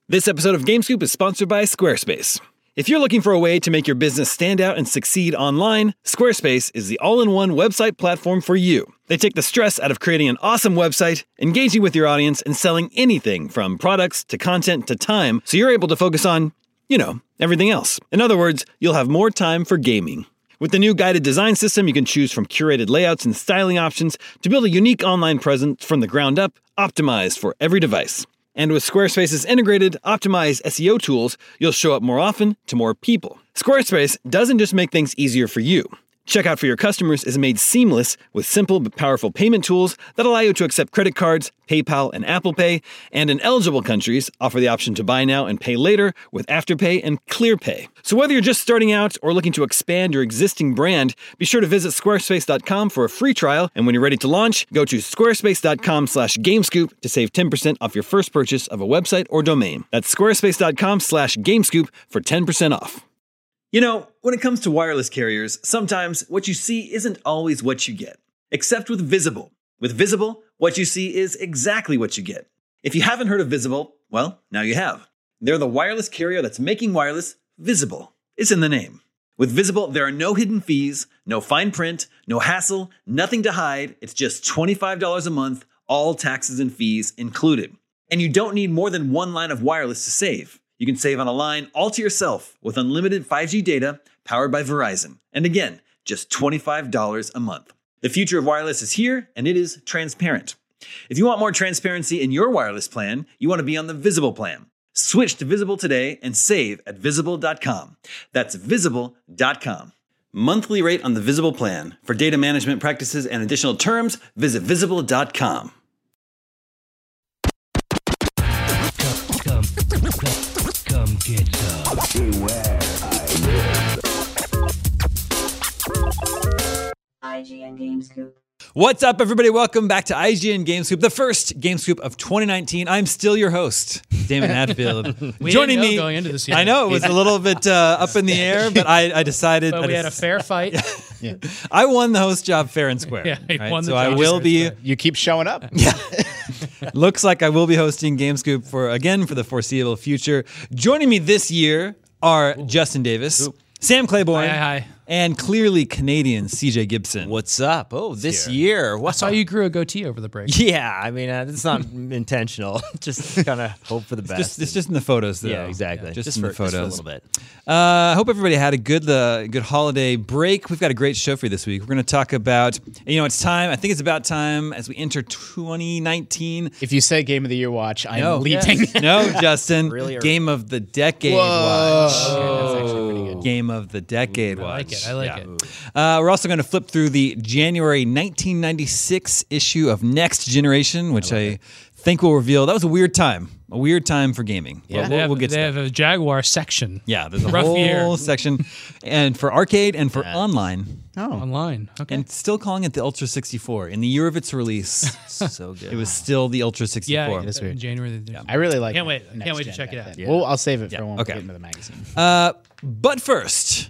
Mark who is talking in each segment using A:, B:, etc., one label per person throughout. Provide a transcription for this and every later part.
A: This episode of GameScoop is sponsored by Squarespace. If you're looking for a way to make your business stand out and succeed online, Squarespace is the all-in-one website platform for you. They take the stress out of creating an awesome website, engaging with your audience, and selling anything from products to content to time, so you're able to focus on, everything else. In other words, you'll have more time for gaming. With the new guided design system, you can choose from curated layouts and styling options to build a unique online presence from the ground up, optimized for every device. And with Squarespace's integrated, optimized SEO tools, you'll show up more often to more people. Squarespace doesn't just make things easier for you. Checkout for your customers is made seamless with simple but powerful payment tools that allow you to accept credit cards, PayPal, and Apple Pay, and in eligible countries, offer the option to buy now and pay later with Afterpay and ClearPay. So whether you're just starting out or looking to expand your existing brand, be sure to visit squarespace.com for a free trial, and when you're ready to launch, go to squarespace.com/gamescoop to save 10% off your first purchase of a website or domain. That's squarespace.com/gamescoop for 10% off. When it comes to wireless carriers, sometimes what you see isn't always what you get. Except with Visible. With Visible, what you see is exactly what you get. If you haven't heard of Visible, well, now you have. They're the wireless carrier that's making wireless visible. It's in the name. With Visible, there are no hidden fees, no fine print, no hassle, nothing to hide. It's just $25 a month, all taxes and fees included. And you don't need more than one line of wireless to save. You can save on a line all to yourself with unlimited 5G data powered by Verizon. And again, just $25 a month. The future of wireless is here, and it is transparent. If you want more transparency in your wireless plan, you want to be on the Visible plan. Switch to Visible today and save at Visible.com. That's Visible.com. Monthly rate on the Visible plan. For data management practices and additional terms, visit Visible.com.
B: Come get some. Beware,
C: IGN GameScoop.
A: What's up, everybody? Welcome back to IGN GameScoop, the first GameScoop of 2019. I'm still your host, Damon Hatfield.
D: Joining me going into this year.
A: I know it was a little bit up in the air, but I decided.
D: But we had a fair fight.
A: Yeah. I won the host job fair and square.
D: Yeah,
A: right?
D: won the
A: so
D: job
A: I will be.
E: You keep showing up.
A: Yeah. Looks like I will be hosting GameScoop for the foreseeable future. Joining me this year are Justin Davis, Sam Claiborne,
D: Hi.
A: and clearly Canadian CJ Gibson.
F: What's up? Oh, this year.
D: I saw you grew a goatee over the break.
F: Yeah, I mean, it's not intentional. Just kind of hope for the best.
A: It's just in the photos, though.
F: Yeah, exactly.
A: Just in the photos.
F: Just for a little bit.
A: I hope everybody had a good holiday break. We've got a great show for you this week. We're going to talk about, it's time. I think it's about time as we enter 2019.
E: If you say Game of the Year watch, I'm leaping.
A: Yes. No, Justin.
F: Really early.
A: Game of the Decade
E: Whoa.
A: watch.
E: Okay, that's actually pretty good.
A: Game of the Decade watch.
D: I like it.
A: We're also going to flip through the January 1996 issue of Next Generation, which I think will reveal that was a weird time for gaming.
D: Yeah,
A: We'll get to
D: they
A: that.
D: have a Jaguar section.
A: Yeah, there's a
D: Rough
A: whole
D: year.
A: section, and for arcade and for online,
D: Online. Okay.
A: and still calling it the Ultra 64. In the year of its release,
F: So good.
A: it was still the Ultra 64.
D: yeah,
E: That's weird.
D: in January.
E: I really like.
D: Can't wait.
E: Next
D: Can't wait to
E: Gen
D: check it
E: back
D: out.
E: then.
A: Yeah.
E: Well, I'll save it for when we
A: okay.
E: get into the magazine.
A: But first,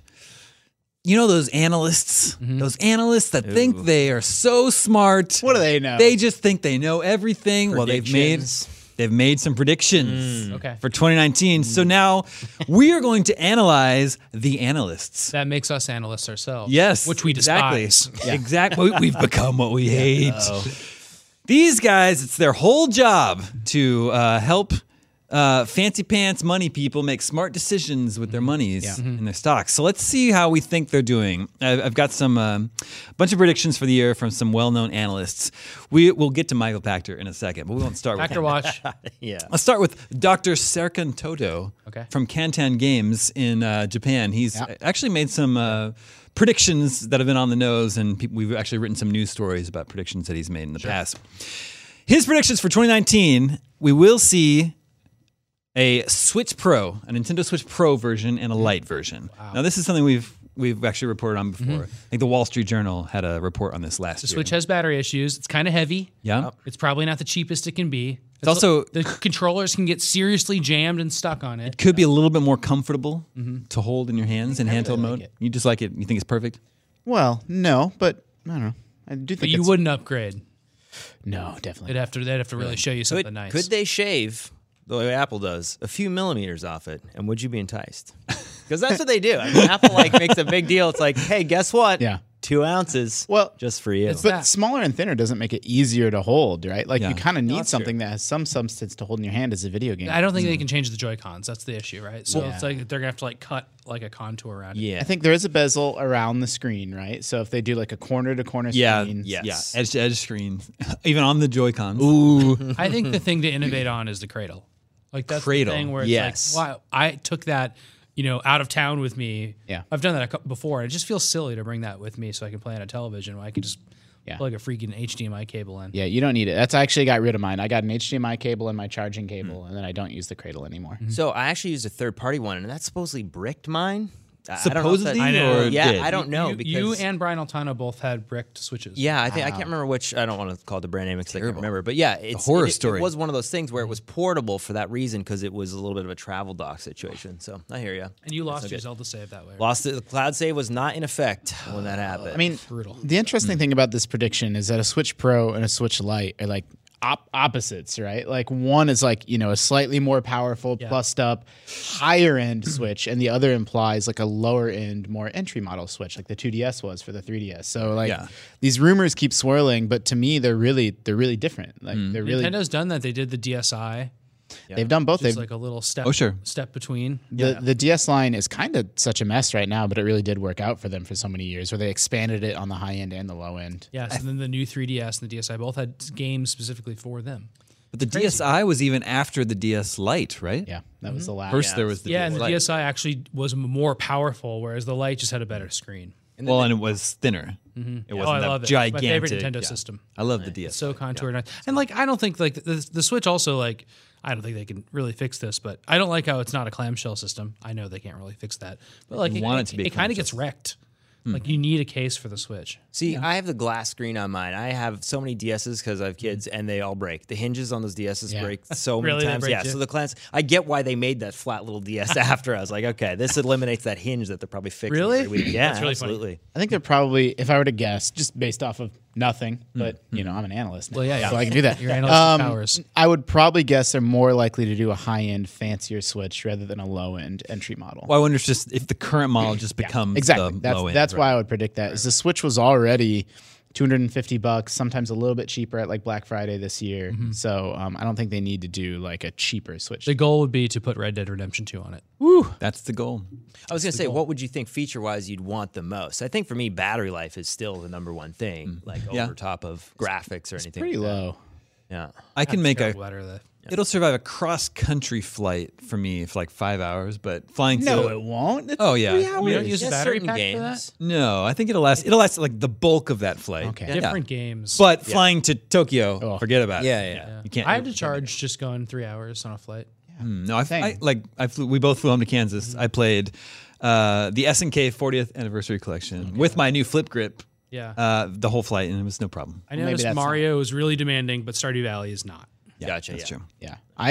A: those analysts, those analysts that think they are so smart.
E: What do they know?
A: They just think they know everything. Well,
F: Predictions.
A: they've made some predictions
D: Okay.
A: for 2019. So now we are going to analyze the analysts.
D: That makes us analysts ourselves.
A: Yes,
D: Which we
A: exactly.
D: despise.
A: Exactly. We've become what we hate. These guys, it's their whole job to help fancy pants money people make smart decisions with their monies and their stocks. So let's see how we think they're doing. I've got some bunch of predictions for the year from some well-known analysts. We'll get to Michael Pachter in a second, but we won't start with
D: Packer
A: him.
D: Watch.
F: Yeah.
A: Let's start with Dr. Serkan Toto from Kantan Games in Japan. He's actually made some predictions that have been on the nose, and we've actually written some news stories about predictions that he's made in the past. His predictions for 2019, we will see a Switch Pro, a Nintendo Switch Pro version and a Lite version. Wow. Now, this is something we've actually reported on before. I think the Wall Street Journal had a report on this last year.
D: The Switch has battery issues. It's kind of heavy.
A: Yeah.
D: It's probably not the cheapest it can be.
A: It's also
D: the controllers can get seriously jammed and stuck on it.
A: could be a little bit more comfortable to hold in your hands in handheld
E: really
A: mode.
E: like it.
A: You just like it? You think it's perfect?
E: Well, no, but I don't know. I do think
D: But you wouldn't upgrade.
E: No, definitely.
D: They'd have to really show you something nice.
F: Could they shave the way Apple does, a few millimeters off it, and would you be enticed? Because that's what they do. I mean, Apple makes a big deal. It's like, hey, guess what?
E: Yeah.
F: 2 ounces.
E: Well,
F: just for you.
E: But smaller and thinner doesn't make it easier to hold, right? Like
A: Yeah.
E: you kind of need
F: that's
E: something that has some substance to hold in your hand as a video game.
D: I don't think they can change the Joy-Cons. That's the issue, right? So it's like they're gonna have to like cut like a contour around it.
F: Yeah.
E: I think there is a bezel around the screen, right? So if they do like a corner to corner screen,
F: Yes.
A: Edge to edge screen, even on the Joy-Cons. Ooh,
D: I think the thing to innovate on is the cradle. Like that's
A: Cradle.
D: the thing where it's
F: Yes.
D: like, wow, I took that, out of town with me.
E: Yeah.
D: I've done that before. It just feels silly to bring that with me so I can play on a television where I can just plug a freaking HDMI cable in.
E: Yeah, you don't need it. That's I actually got rid of mine. I got an HDMI cable and my charging cable, and then I don't use the cradle anymore.
F: So I actually used a third-party one, and that supposedly bricked mine. I don't know if
A: supposedly,
D: I know.
A: or
F: yeah,
A: did?
F: I don't know
D: You
F: because
D: and Brian Altano both had bricked switches.
F: yeah, I can't remember which. I don't want to call it the brand name because I can't remember. But yeah, it's
A: horror
F: it
A: story.
F: was one of those things where it was portable for that reason because it was a little bit of a travel dock situation. So I hear you.
D: And you lost your Zelda save that way. right?
F: Lost it. The cloud save was not in effect when that happened.
E: I mean,
D: Brutal.
E: the interesting thing about this prediction is that a Switch Pro and a Switch Lite are like opposites, right? Like one is like, a slightly more powerful, plussed up, higher end Switch, and the other implies like a lower end, more entry model Switch, like the 2DS was for the 3DS. So like these rumors keep swirling, but to me they're really different. Like they're really
D: Nintendo's done that. They did the DSi.
E: they've done both.
D: Just
E: They've
D: like a little step.
A: Oh, sure.
D: Step between.
E: The DS line is kind of such a mess right now, but it really did work out for them for so many years where they expanded it on the high end and the low end.
D: Yes, and then the new 3DS and the DSi both had games specifically for them.
A: But the DSi was even after the DS Lite, right?
E: Yeah, that was the last.
A: First there was the
D: Yeah,
A: DS
D: and the
A: Lite.
D: DSi actually was more powerful, whereas the Lite just had a better screen.
A: And it was thinner. It wasn't
D: I
A: that
D: love it.
A: gigantic.
D: My favorite Nintendo system.
A: I love the DS.
D: So contoured, and like I don't think like the Switch also like I don't think they can really fix this, but I don't like how it's not a clamshell system. I know they can't really fix that, but like
A: You want it to be a
D: it kind of
A: clamshell
D: gets wrecked. Like you need a case for the Switch.
F: See, I have the glass screen on mine. I have so many DSs because I have kids, and they all break. The hinges on those DSs break so
D: Really?
F: many
D: They
F: times.
D: break
F: Yeah,
D: you?
F: so the clans. I get why they made that flat little DS after. I was like, okay, this eliminates that hinge that they're probably fixing.
D: Really?
F: every week. Yeah,
D: That's really funny.
F: absolutely.
E: I think they're probably, if I were to guess, just based off of nothing, but I'm an analyst now,
D: Well, yeah.
E: so I can do that.
D: Your analytic powers.
E: I would probably guess they're more likely to do a high-end, fancier Switch rather than a low-end entry model.
A: Well, I wonder if the current model just becomes
E: Exactly.
A: the low end.
E: That's why I would predict that. Is the Switch was already $250, sometimes a little bit cheaper at like Black Friday this year. So I don't think they need to do like a cheaper Switch.
D: The goal would be to put Red Dead Redemption 2 on it.
A: That's the goal.
F: I was gonna say, what would you think feature-wise you'd want the most? I think for me, battery life is still the number one thing, like
A: Yeah.
F: over top of graphics or anything.
E: Pretty
F: like that.
E: low.
F: Yeah.
A: I can make a.
D: better though.
A: It'll survive a cross-country flight for me for like 5 hours, but flying.
E: No,
A: to,
E: it won't. It's
A: Oh, yeah.
E: 3
A: We
E: hours.
D: We don't use a
F: Yeah,
D: battery
F: certain
D: pack
F: games.
D: for that.
A: No, I think it'll last. It'll last like the bulk of that flight.
E: Okay.
A: Yeah.
D: Different games.
A: But flying to Tokyo,
E: Oh.
A: forget about it.
F: Yeah.
A: You can't.
D: I had to charge just going 3 hours on a flight.
A: No,
E: Same.
A: we both flew home to Kansas. I played the SNK 40th anniversary collection with my new flip grip.
D: Yeah.
A: The whole flight, and it was no problem.
D: I
E: maybe
D: noticed
E: that's
D: Mario is really demanding, but Stardew Valley is not.
A: Yeah,
F: Gotcha,
A: That's
F: yeah.
A: true.
E: Yeah.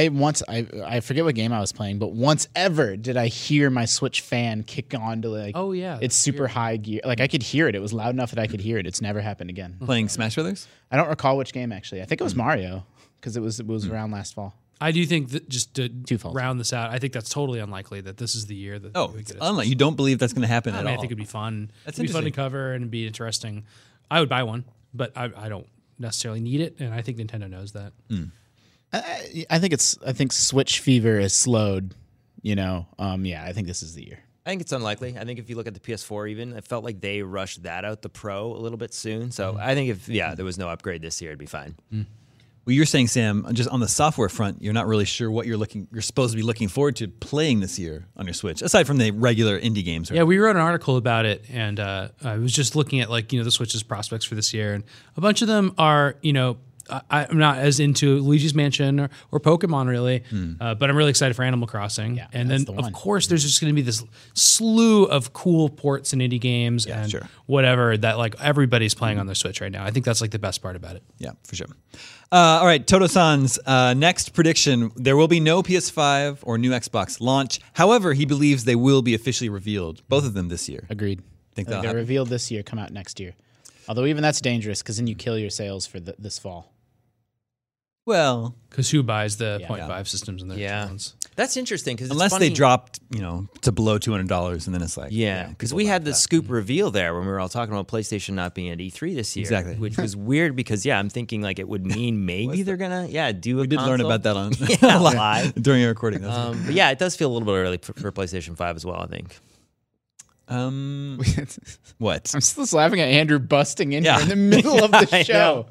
E: I forget what game I was playing, but once ever did I hear my Switch fan kick on to like,
D: Oh, yeah,
E: it's
D: that's
E: super high gear. Like I could hear it. It was loud enough that I could hear it. It's never happened again.
A: Playing Smash Brothers.
E: I don't recall which game actually. I think it was Mario because it was around last fall.
D: I do think that just to
E: Twofold.
D: round this out, I think that's totally unlikely that this is the year that
A: Oh,
D: we
A: it's
D: get a
A: unlike you don't believe that's going to happen
D: I
A: at
D: mean, I
A: all.
D: think it'd be fun.
A: That's
D: it'd be fun to
A: interesting.
D: cover and it'd be interesting. I would buy one, but I don't necessarily need it, and I think Nintendo knows that.
E: I think Switch fever has slowed. I think this is the year.
F: I think it's unlikely. I think if you look at the PS4 even, it felt like they rushed that out, the Pro, a little bit soon. So I think if there was no upgrade this year, it'd be fine.
A: Well, you're saying, Sam, just on the software front, you're not really sure what you're supposed to be looking forward to playing this year on your Switch, aside from the regular indie games. Right?
D: Yeah, we wrote an article about it, and I was just looking at the Switch's prospects for this year, and a bunch of them are I'm not as into Luigi's Mansion or Pokemon really, but I'm really excited for Animal Crossing.
E: Yeah,
D: and
E: that's
D: then
E: the one.
D: of course there's just going to be this slew of cool ports and indie games and
A: sure.
D: whatever that like everybody's playing on their Switch right now. I think that's like the best part about it.
A: Yeah, for sure. All right, Toto-san's next prediction, there will be no PS5 or new Xbox launch. However, he believes they will be officially revealed, both of them this year.
E: Agreed.
A: Think
E: Like
A: that'll
E: they're
A: happen?
E: revealed this year, come out next year. Although even that's dangerous because then you kill your sales for this fall.
A: Well,
D: Because who buys the 0.5 systems in their
F: Yeah.
D: phones?
F: That's interesting because
A: unless they dropped, to below $200, and then it's like,
F: Yeah, because we had the scoop reveal there when we were all talking about PlayStation not being at E3 this year.
A: Exactly.
F: Which was weird because, I'm thinking like it would mean maybe they're going to, do a
A: we did learn
F: console.
A: about that on
F: Yeah, live.
A: during our recording.
F: But yeah, it does feel a little bit early for PlayStation 5 as well, I think.
A: What?
E: I'm still laughing at Andrew busting in
A: Yeah.
E: here in the middle of the
F: I
E: show.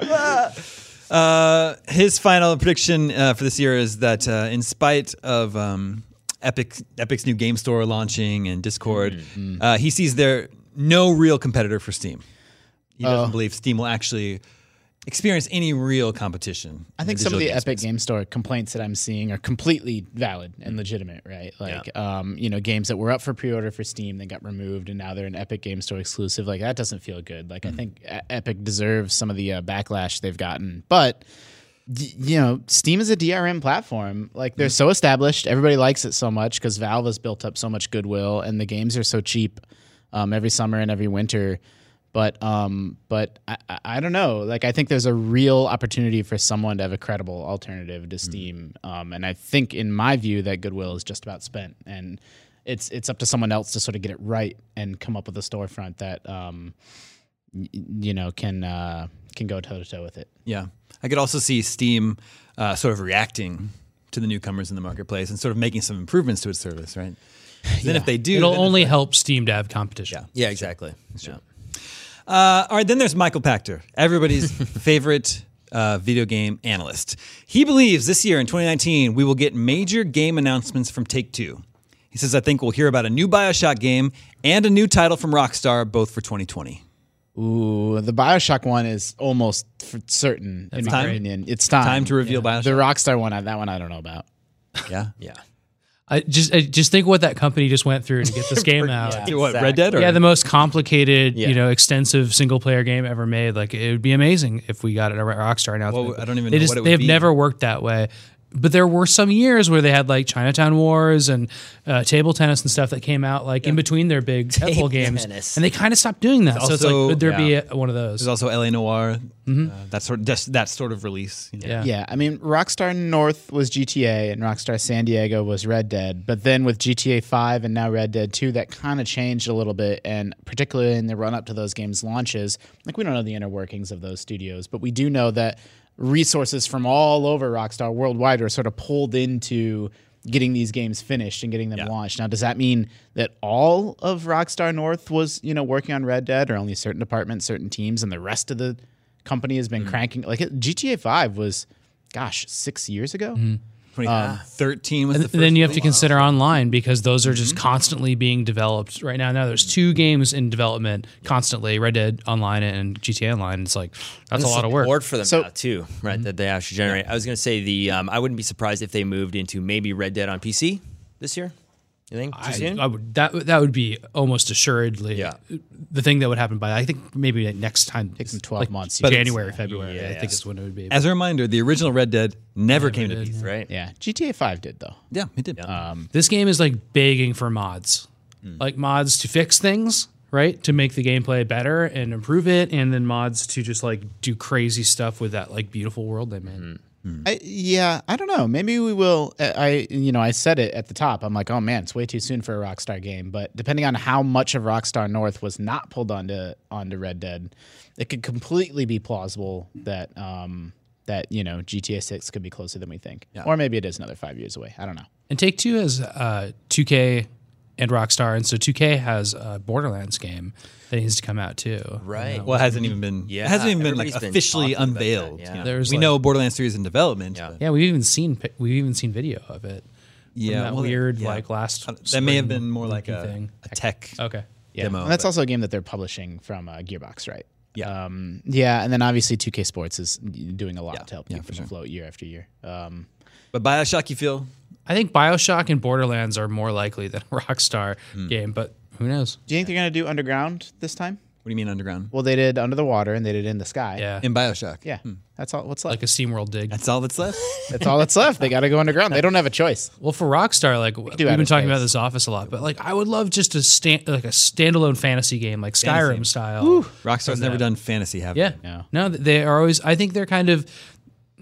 A: His final prediction for this year is that in spite of Epic's new game store launching and Discord, he sees there no real competitor for Steam. He doesn't believe Steam will actually experience any real competition.
E: I think some of the Epic Game Store complaints that I'm seeing are completely valid and legitimate, right? Like, games that were up for pre-order for Steam, they got removed, and now they're an Epic Game Store exclusive. Like, that doesn't feel good. Like, I think Epic deserves some of the backlash they've gotten. But, Steam is a DRM platform. Like, they're so established. Everybody likes it so much because Valve has built up so much goodwill, and the games are so cheap every summer and every winter. But I don't know. Like, I think there's a real opportunity for someone to have a credible alternative to Steam. And I think, in my view, that goodwill is just about spent. And it's up to someone else to sort of get it right and come up with a storefront that can go toe to toe with it.
A: Yeah, I could also see Steam sort of reacting to the newcomers in the marketplace and sort of making some improvements to its service, right? Then if they do,
D: It'll
A: then
D: only help Steam to have competition.
F: Yeah, exactly. Yeah.
A: all right, then there's Michael Pachter, everybody's favorite video game analyst. He believes this year in 2019 we will get major game announcements from Take-Two. He says, I think we'll hear about a new BioShock game and a new title from Rockstar, both for 2020.
E: Ooh, the BioShock one is almost for certain, in my
A: time?
E: opinion. It's time.
A: Time to reveal BioShock.
E: The Rockstar one, that one I don't know about.
A: Yeah.
F: Yeah.
D: I just think what that company just went through to get this game out.
F: Yeah.
A: What, Red Dead? Or?
D: Yeah, the most complicated,
F: Yeah.
D: extensive single player game ever made. Like, it would be amazing if we got a Rockstar announcement.
A: Well, I don't even
D: They
A: know what it would
D: They've
A: be.
D: never worked that way. But there were some years where they had like Chinatown Wars and table tennis and stuff that came out like in between their big tentpole games,
F: tennis.
D: and they kind of stopped doing that. So it's like,
A: Also-
D: could there be one of those?
A: There's also LA Noire, that sort of release.
D: Yeah.
E: Yeah, I mean, Rockstar North was GTA and Rockstar San Diego was Red Dead. But then with GTA 5 and now Red Dead 2, that kind of changed a little bit. And particularly in the run up to those games' launches, like, we don't know the inner workings of those studios, but we do know that resources from all over Rockstar worldwide are sort of pulled into getting these games finished and getting them launched. Now, does that mean that all of Rockstar North was, working on Red Dead, or only certain departments, certain teams, and the rest of the company has been cranking? Like, GTA 5 was, 6 years ago?
A: 2013 was the
D: And
A: first
D: then you have to
A: release.
D: consider online, because those are just constantly being developed right now. Now there's 2 games in development constantly, Red Dead Online and GTA Online. It's like, that's a lot of work.
F: Support for them
E: So-
F: now too, right? That they actually generate. I was going to say I wouldn't be surprised if they moved into maybe Red Dead on PC this year. You think? Too soon?
D: I would, that would be almost assuredly the thing that would happen by, I think, maybe next time.
E: Takes them 12 months.
A: But
D: January, February, I
F: Yeah.
D: think is when it would be.
A: As a reminder, the original Red Dead never came to PC.
F: Right.
E: Yeah, GTA 5 did, though.
A: Yeah, it did.
D: This game is like begging for mods, like mods to fix things, right? To make the gameplay better and improve it, and then mods to just like do crazy stuff with that like beautiful world they made.
E: I don't know. Maybe we will. I said it at the top. I'm like, oh man, it's way too soon for a Rockstar game. But depending on how much of Rockstar North was not pulled onto Red Dead, it could completely be plausible that GTA 6 could be closer than we think, or maybe it is another 5 years away. I don't know.
D: And Take-Two has 2K and Rockstar, and so 2K has a Borderlands game that needs to come out too.
F: Right.
A: Well, it hasn't even been.
F: Yeah,
A: it hasn't even been like
F: everybody's been
A: officially
F: talking about that,
A: unveiled.
F: yeah.
A: you know.
D: There's,
A: we
D: like-
A: know Borderlands 3 is in development.
F: Yeah.
A: but-
D: Yeah, we've even seen video of it.
A: yeah.
D: that
A: well,
D: weird
A: yeah.
D: like last.
A: That may have
D: spring
A: been more like
D: thing.
A: a tech.
D: Okay.
E: Yeah,
A: Demo,
E: and that's
A: but-
E: also a game that they're publishing from Gearbox, right?
A: Yeah.
E: And then obviously 2K Sports is doing a lot to help keep
A: for
E: them
A: sure.
E: afloat year after year.
A: But BioShock, you feel?
D: I think BioShock and Borderlands are more likely than a Rockstar game, but who knows?
E: Do you think they're going to do Underground this time?
A: What do you mean underground?
E: Well, they did Under the Water and they did In the Sky.
D: Yeah,
A: In BioShock.
E: Yeah, that's all. What's left?
D: like a SteamWorld dig.
A: That's all that's left?
E: That's all that's left. They got to go underground. They don't have a choice.
D: Well, for Rockstar, like we've
E: outer
D: been talking
E: space.
D: about this Office a lot, but like I would love just a standalone fantasy game, like Skyrim
A: Fantasy.
D: style.
A: Rockstar's never done fantasy, have
D: Yeah,
A: they?
E: No.
D: no, they are always. I think they're kind of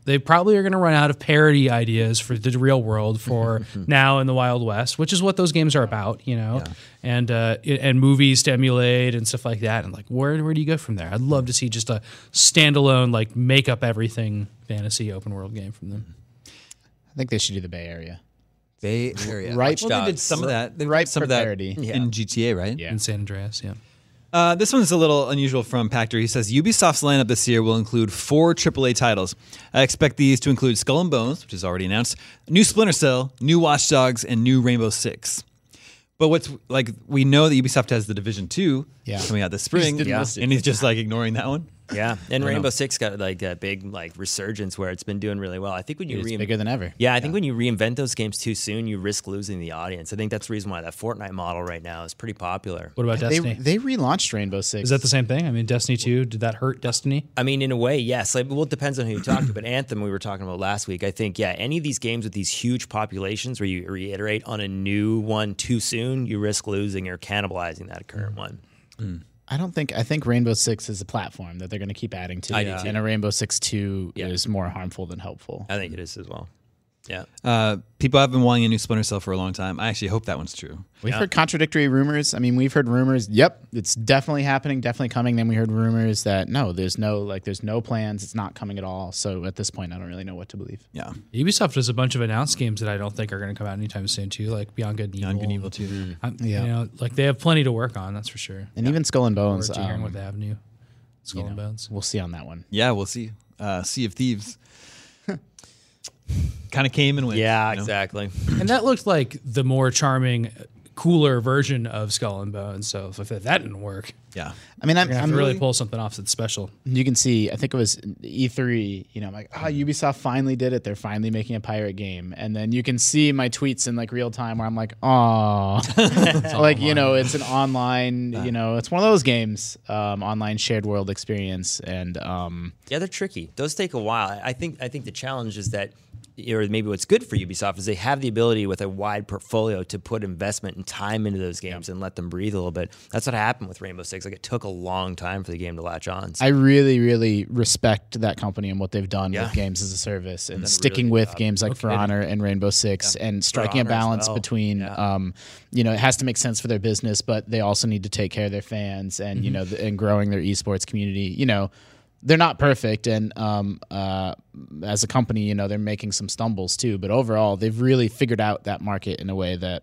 D: they probably are going to run out of parody ideas for the real world for now in the Wild West, which is what those games are about, and movies to emulate and stuff like that. And like, where do you go from there? I'd love to see just a standalone, like, make up everything fantasy open world game from them.
E: I think they should do the Bay Area.
G: Bay Area.
E: Right.
G: Well, they did some of that. They
E: Right
G: did some
E: for
G: of that
E: parody.
G: in GTA, right?
E: Yeah.
D: In San Andreas, yeah.
A: This one's a little unusual from Pactor. He says Ubisoft's lineup this year will include 4 AAA titles. I expect these to include Skull and Bones, which is already announced, new Splinter Cell, new Watch Dogs, and new Rainbow Six. But what's like, we know that Ubisoft has the Division 2 coming out this spring,
E: didn't list it.
A: and he's just like ignoring that one.
F: Yeah, and Rainbow Six got like a big like resurgence where it's been doing really well. I think when you
E: It's bigger than ever.
F: I think when you reinvent those games too soon, you risk losing the audience. I think that's the reason why that Fortnite model right now is pretty popular.
D: What about Destiny?
E: They relaunched Rainbow Six.
D: Is that the same thing? I mean, Destiny 2, did that hurt Destiny?
F: I mean, in a way, yes. Like, well, it depends on who you talk to. But Anthem, we were talking about last week. I think, any of these games with these huge populations where you reiterate on a new one too soon, you risk losing or cannibalizing that current one.
E: I think Rainbow Six is a platform that they're going to keep adding to.
F: I do too.
E: And a Rainbow Six 2
F: Yeah.
E: is more harmful than helpful.
F: I think it is as well. Yeah.
A: People have been wanting a new Splinter Cell for a long time. I actually hope that one's true.
E: We've heard contradictory rumors. I mean, we've heard rumors, yep, it's definitely happening, definitely coming. Then we heard rumors that no, there's no plans, it's not coming at all. So at this point, I don't really know what to believe.
A: Yeah.
D: Ubisoft has a bunch of announced games that I don't think are going to come out anytime soon, too, like Beyond Good and Evil.
A: Beyond Good and Evil 2.
D: You know, they have plenty to work on, that's for sure.
E: And even Skull and Bones,
D: Forward to hearing what they have new. Skull and Bones.
E: we'll see on that one.
A: Yeah, we'll see. Sea of Thieves. Kind of came and went.
F: Yeah,
A: you know?
F: exactly.
D: And that looked like the more charming, cooler version of Skull and Bones. So if that didn't work,
A: Yeah.
E: I mean,
D: you're gonna have
E: I'm
D: to really pull something off that's special.
E: You can see, I think it was E3, I'm like, Ubisoft finally did it. They're finally making a pirate game. And then you can see my tweets in like real time where I'm like, oh, like, it's an online, it's one of those games, online shared world experience. And
F: Yeah, they're tricky. Those take a while. I think the challenge is that, or maybe what's good for Ubisoft is they have the ability with a wide portfolio to put investment and time into those games and let them breathe a little bit. That's what happened with Rainbow Six. Like, it took a long time for the game to latch on. So.
E: I really, really respect that company and what they've done with games as a service and sticking with games like For Honor and Rainbow Six and striking a balance between, it has to make sense for their business, but they also need to take care of their fans and, and growing their esports community. They're not perfect, and as a company, they're making some stumbles too. But overall, they've really figured out that market in a way that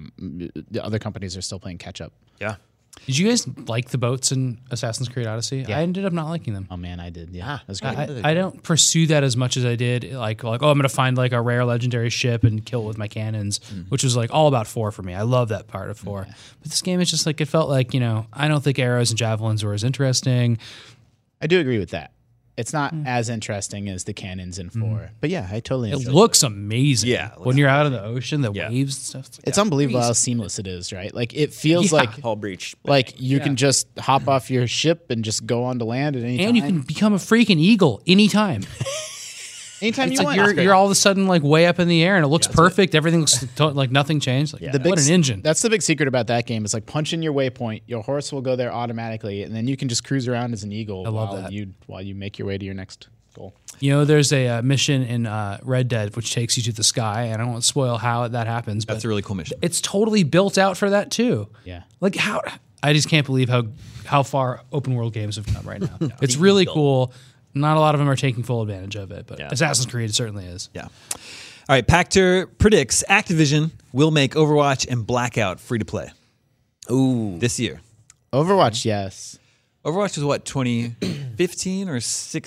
E: the other companies are still playing catch up.
F: Yeah.
D: Did you guys like the boats in Assassin's Creed Odyssey? I ended up not liking them.
E: Oh man, I did. Yeah, that was great.
D: I don't pursue that as much as I did. Like I'm going to find like a rare legendary ship and kill it with my cannons, which was like all about 4 for me. I love that part of 4. But this game, it's just like, it felt like, I don't think arrows and javelins were as interesting.
E: I do agree with that. It's not as interesting as the cannons in 4, but yeah, I totally.
D: It
E: enjoyed
D: looks amazing.
F: Yeah, it
D: when you're out in the ocean, the waves and stuff.
E: It's unbelievable how seamless it is, right? Like it feels like
F: Hull breach.
E: like you can just hop off your ship and just go onto land at any time.
D: And you can become a freaking eagle anytime.
E: anytime
D: It's
E: you
D: like
E: want.
D: you're all of a sudden like way up in the air and it looks perfect. Everything looks like nothing changed. Like, what an engine.
E: That's the big secret about that game. Is like punch in your waypoint, your horse will go there automatically, and then you can just cruise around as an eagle while you make your way to your next goal.
D: There's a mission in Red Dead which takes you to the sky, and I don't want to spoil how that happens.
A: That's
D: but
A: a really cool mission.
D: It's totally built out for that too.
E: Yeah.
D: Like how I just can't believe how far open world games have come right now. It's really cool. Not a lot of them are taking full advantage of it, but Assassin's Creed certainly is.
A: Yeah. All right. Pactor predicts Activision will make Overwatch and Blackout free to play.
F: Ooh.
A: This year.
E: Overwatch, yes.
A: Overwatch was what, 2015 or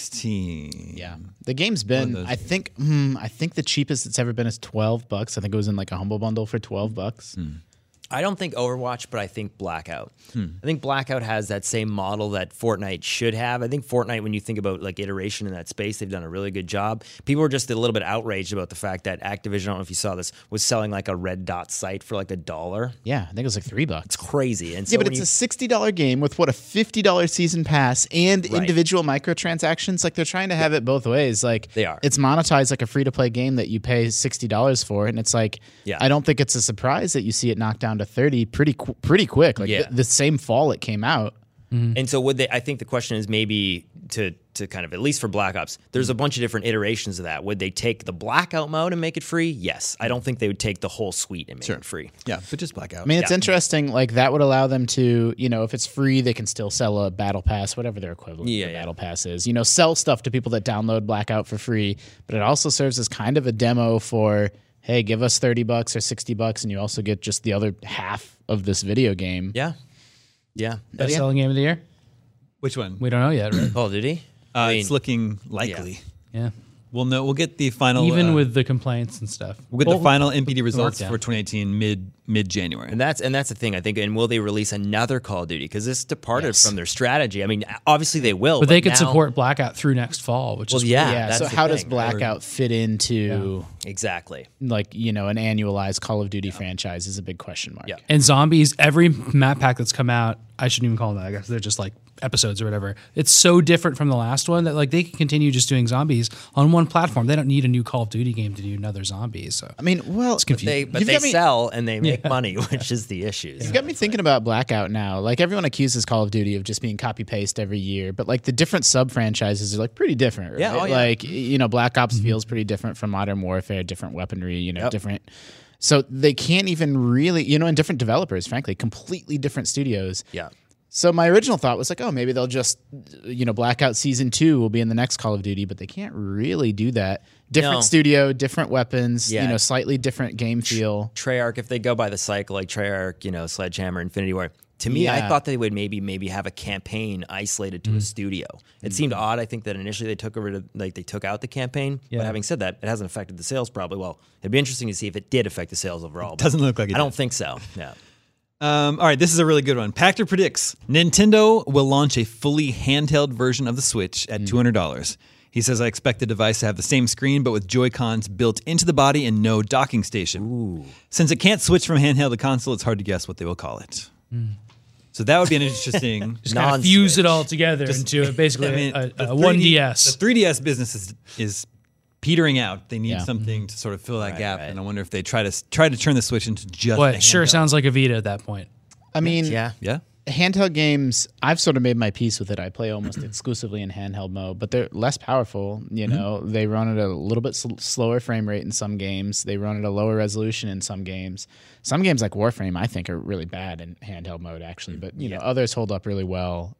A: 16?
E: Yeah, the game's been. I think the cheapest it's ever been is $12. I think it was in like a humble bundle for $12.
F: I don't think Overwatch, but I think Blackout. I think Blackout has that same model that Fortnite should have. I think Fortnite, when you think about like iteration in that space, they've done a really good job. People were just a little bit outraged about the fact that Activision, I don't know if you saw this, was selling like a red dot site for like $1.
E: Yeah, I think it was like $3.
F: It's crazy. And so
E: Yeah, but it's a $60 game with what, a $50 season pass and individual microtransactions. Like they're trying to have it both ways. Like
F: They are.
E: It's monetized like a free to play game that you pay $60 for, and it's like I don't think it's a surprise that you see it knocked down to $30 pretty quick. Like the same fall it came out.
F: And so would they? I think the question is maybe to kind of, at least for Black Ops, there's a bunch of different iterations of that. Would they take the blackout mode and make it free? Yes. I don't think they would take the whole suite and make it free.
G: Yeah, but just blackout.
E: I mean, it's interesting. Like that would allow them to, if it's free, they can still sell a battle pass, whatever their equivalent of a battle pass is. Sell stuff to people that download Blackout for free. But it also serves as kind of a demo for, hey, give us $30 or $60, and you also get just the other half of this video game.
F: Yeah. Yeah.
D: Best selling game of the year?
A: Which one?
D: We don't know yet, right?
F: Oh, did he?
A: It's looking likely.
D: Yeah.
A: We'll know. We'll get the final.
D: Even with the complaints and stuff.
A: We'll get the final NPD results
D: down.
A: for 2018 mid January.
F: And that's the thing, I think. And will they release another Call of Duty? Because this departed from their strategy. I mean, obviously they will.
D: But they could
F: now,
D: support Blackout through next fall, which is cool.
F: That's
E: So
F: the
E: how does
F: thing.
E: Blackout fit into
F: Exactly.
E: an annualized Call of Duty franchise is a big question mark.
F: Yeah.
D: And zombies, every map pack that's come out, I shouldn't even call them that. I guess they're just like episodes or whatever. It's so different from the last one that like they can continue just doing zombies on one platform. They don't need a new Call of Duty game to do another zombies. So
E: I mean, well,
D: it's confusing.
F: But they sell and they make money, which is the issue.
E: You've got me thinking about Blackout now. Like everyone accuses Call of Duty of just being copy paste every year, but like the different sub franchises are like pretty different. Right?
F: Yeah, oh, yeah.
E: Like Black Ops feels pretty different from Modern Warfare, different weaponry, different. So they can't even really, and different developers, frankly, completely different studios.
F: Yeah.
E: So my original thought was like, oh, maybe they'll just, Blackout Season 2 will be in the next Call of Duty, but they can't really do that. Different studio, different weapons, slightly different game feel.
F: Treyarch, if they go by the cycle like Treyarch, Sledgehammer, Infinity Ward, to me, I thought they would maybe have a campaign isolated to a studio. It seemed odd. I think that initially they took they took out the campaign.
D: Yeah.
F: But having said that, it hasn't affected the sales probably. Well, it'd be interesting to see if it did affect the sales overall.
A: Doesn't look like it
F: I
A: did.
F: don't think so. Yeah.
A: All right, this is a really good one. Pactor predicts Nintendo will launch a fully handheld version of the Switch at $200. He says, I expect the device to have the same screen, but with Joy-Cons built into the body and no docking station.
F: Ooh.
A: Since it can't switch from handheld to console, it's hard to guess what they will call it. So that would be an interesting...
D: just kind of fuse it all together into basically a 1DS.
A: The 3DS business is petering out. They need something to sort of fill that gap, and I wonder if they try to turn the Switch into just
D: What
A: a
D: sure
A: handheld.
D: sounds like a Vita at that point.
E: I mean,
F: Yeah.
A: Yeah?
E: handheld games, I've sort of made my peace with it. I play almost exclusively in handheld mode, but they're less powerful. They run at a little bit slower frame rate in some games. They run at a lower resolution in some games. Some games like Warframe, I think, are really bad in handheld mode, actually. But others hold up really well.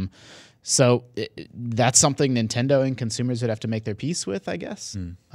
E: So that's something Nintendo and consumers would have to make their peace with, I guess.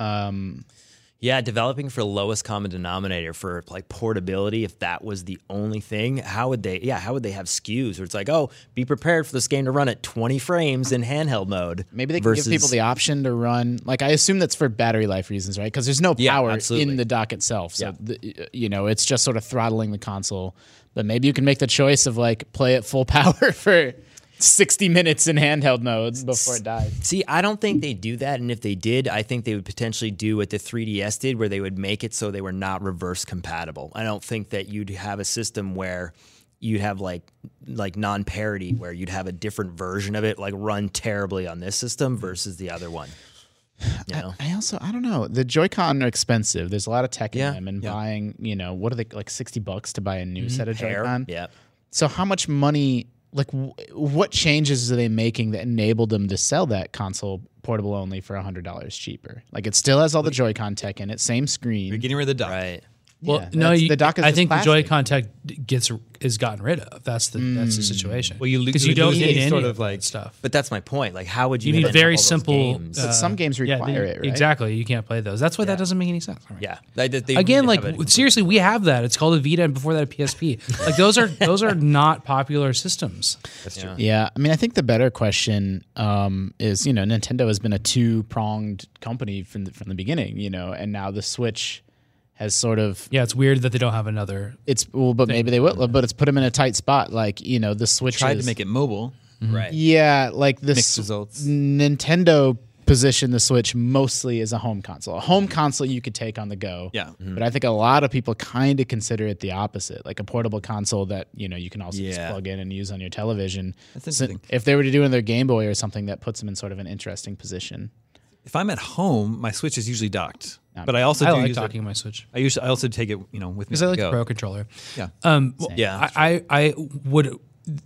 F: Yeah, developing for lowest common denominator for like portability. If that was the only thing, how would they have SKUs where it's like, oh, be prepared for this game to run at 20 frames in handheld mode.
E: Maybe they can give people the option to run. Like, I assume that's for battery life reasons, right? Because there's no power in the dock itself, so it's just sort of throttling the console. But maybe you can make the choice of like play at full power for 60 minutes in handheld modes before it dies.
F: See, I don't think they do that, and if they did, I think they would potentially do what the 3DS did, where they would make it so they were not reverse compatible. I don't think that you'd have a system where you'd have like non-parity, where you'd have a different version of it like run terribly on this system versus the other one.
E: I don't know. The Joy-Con are expensive. There's a lot of tech in them, and buying, what are they, like $60 to buy a new set of Joy-Con?
F: Yeah.
E: So how much money? Like, what changes are they making that enabled them to sell that console portable only for $100 cheaper? Like, it still has all the Joy-Con tech in it, same screen.
A: You're getting rid of the dock.
F: Right.
D: Well,
E: Yeah, the dock is
D: I
E: just
D: think
E: plastic.
D: the Joy-Con tech is gotten rid of. That's the situation.
A: Well, you
D: because
A: you
D: you don't
A: lose
D: need
A: any
D: any
A: sort
D: of
A: of like
D: stuff.
F: But that's my point. Like, how would you
D: You need
F: then
D: very
F: have all those
D: simple.
F: games?
E: But some games require it, right?
D: Exactly. You can't play those. That's why that doesn't make any sense.
F: Yeah.
D: Again, like seriously, we have that. It's called a Vita, and before that, a PSP. Like those are not popular systems.
F: That's true.
E: Yeah, I mean, I think the better question is, Nintendo has been a two-pronged company from the beginning, and now the Switch has sort of
D: Yeah, it's weird that they don't have another.
E: but maybe they will. But it's put them in a tight spot. Like, the Switch
A: tried to make it mobile.
F: Right.
E: Yeah, like this
A: Mixed results.
E: Nintendo positioned the Switch mostly as a home console. A home console you could take on the go.
A: Yeah.
E: But I think a lot of people kind of consider it the opposite, like a portable console that, you can also just plug in and use on your television.
A: That's interesting.
E: If they were to do it on their Game Boy or something, that puts them in sort of an interesting position.
A: If I'm at home, my Switch is usually docked. But I also
D: I
A: do
D: like
A: use
D: docking
A: it.
D: my Switch
A: I also take it, with me
D: because I
A: to
D: like
A: go.
D: the Pro controller.
A: Yeah.
D: Well,
F: Yeah.
D: I would.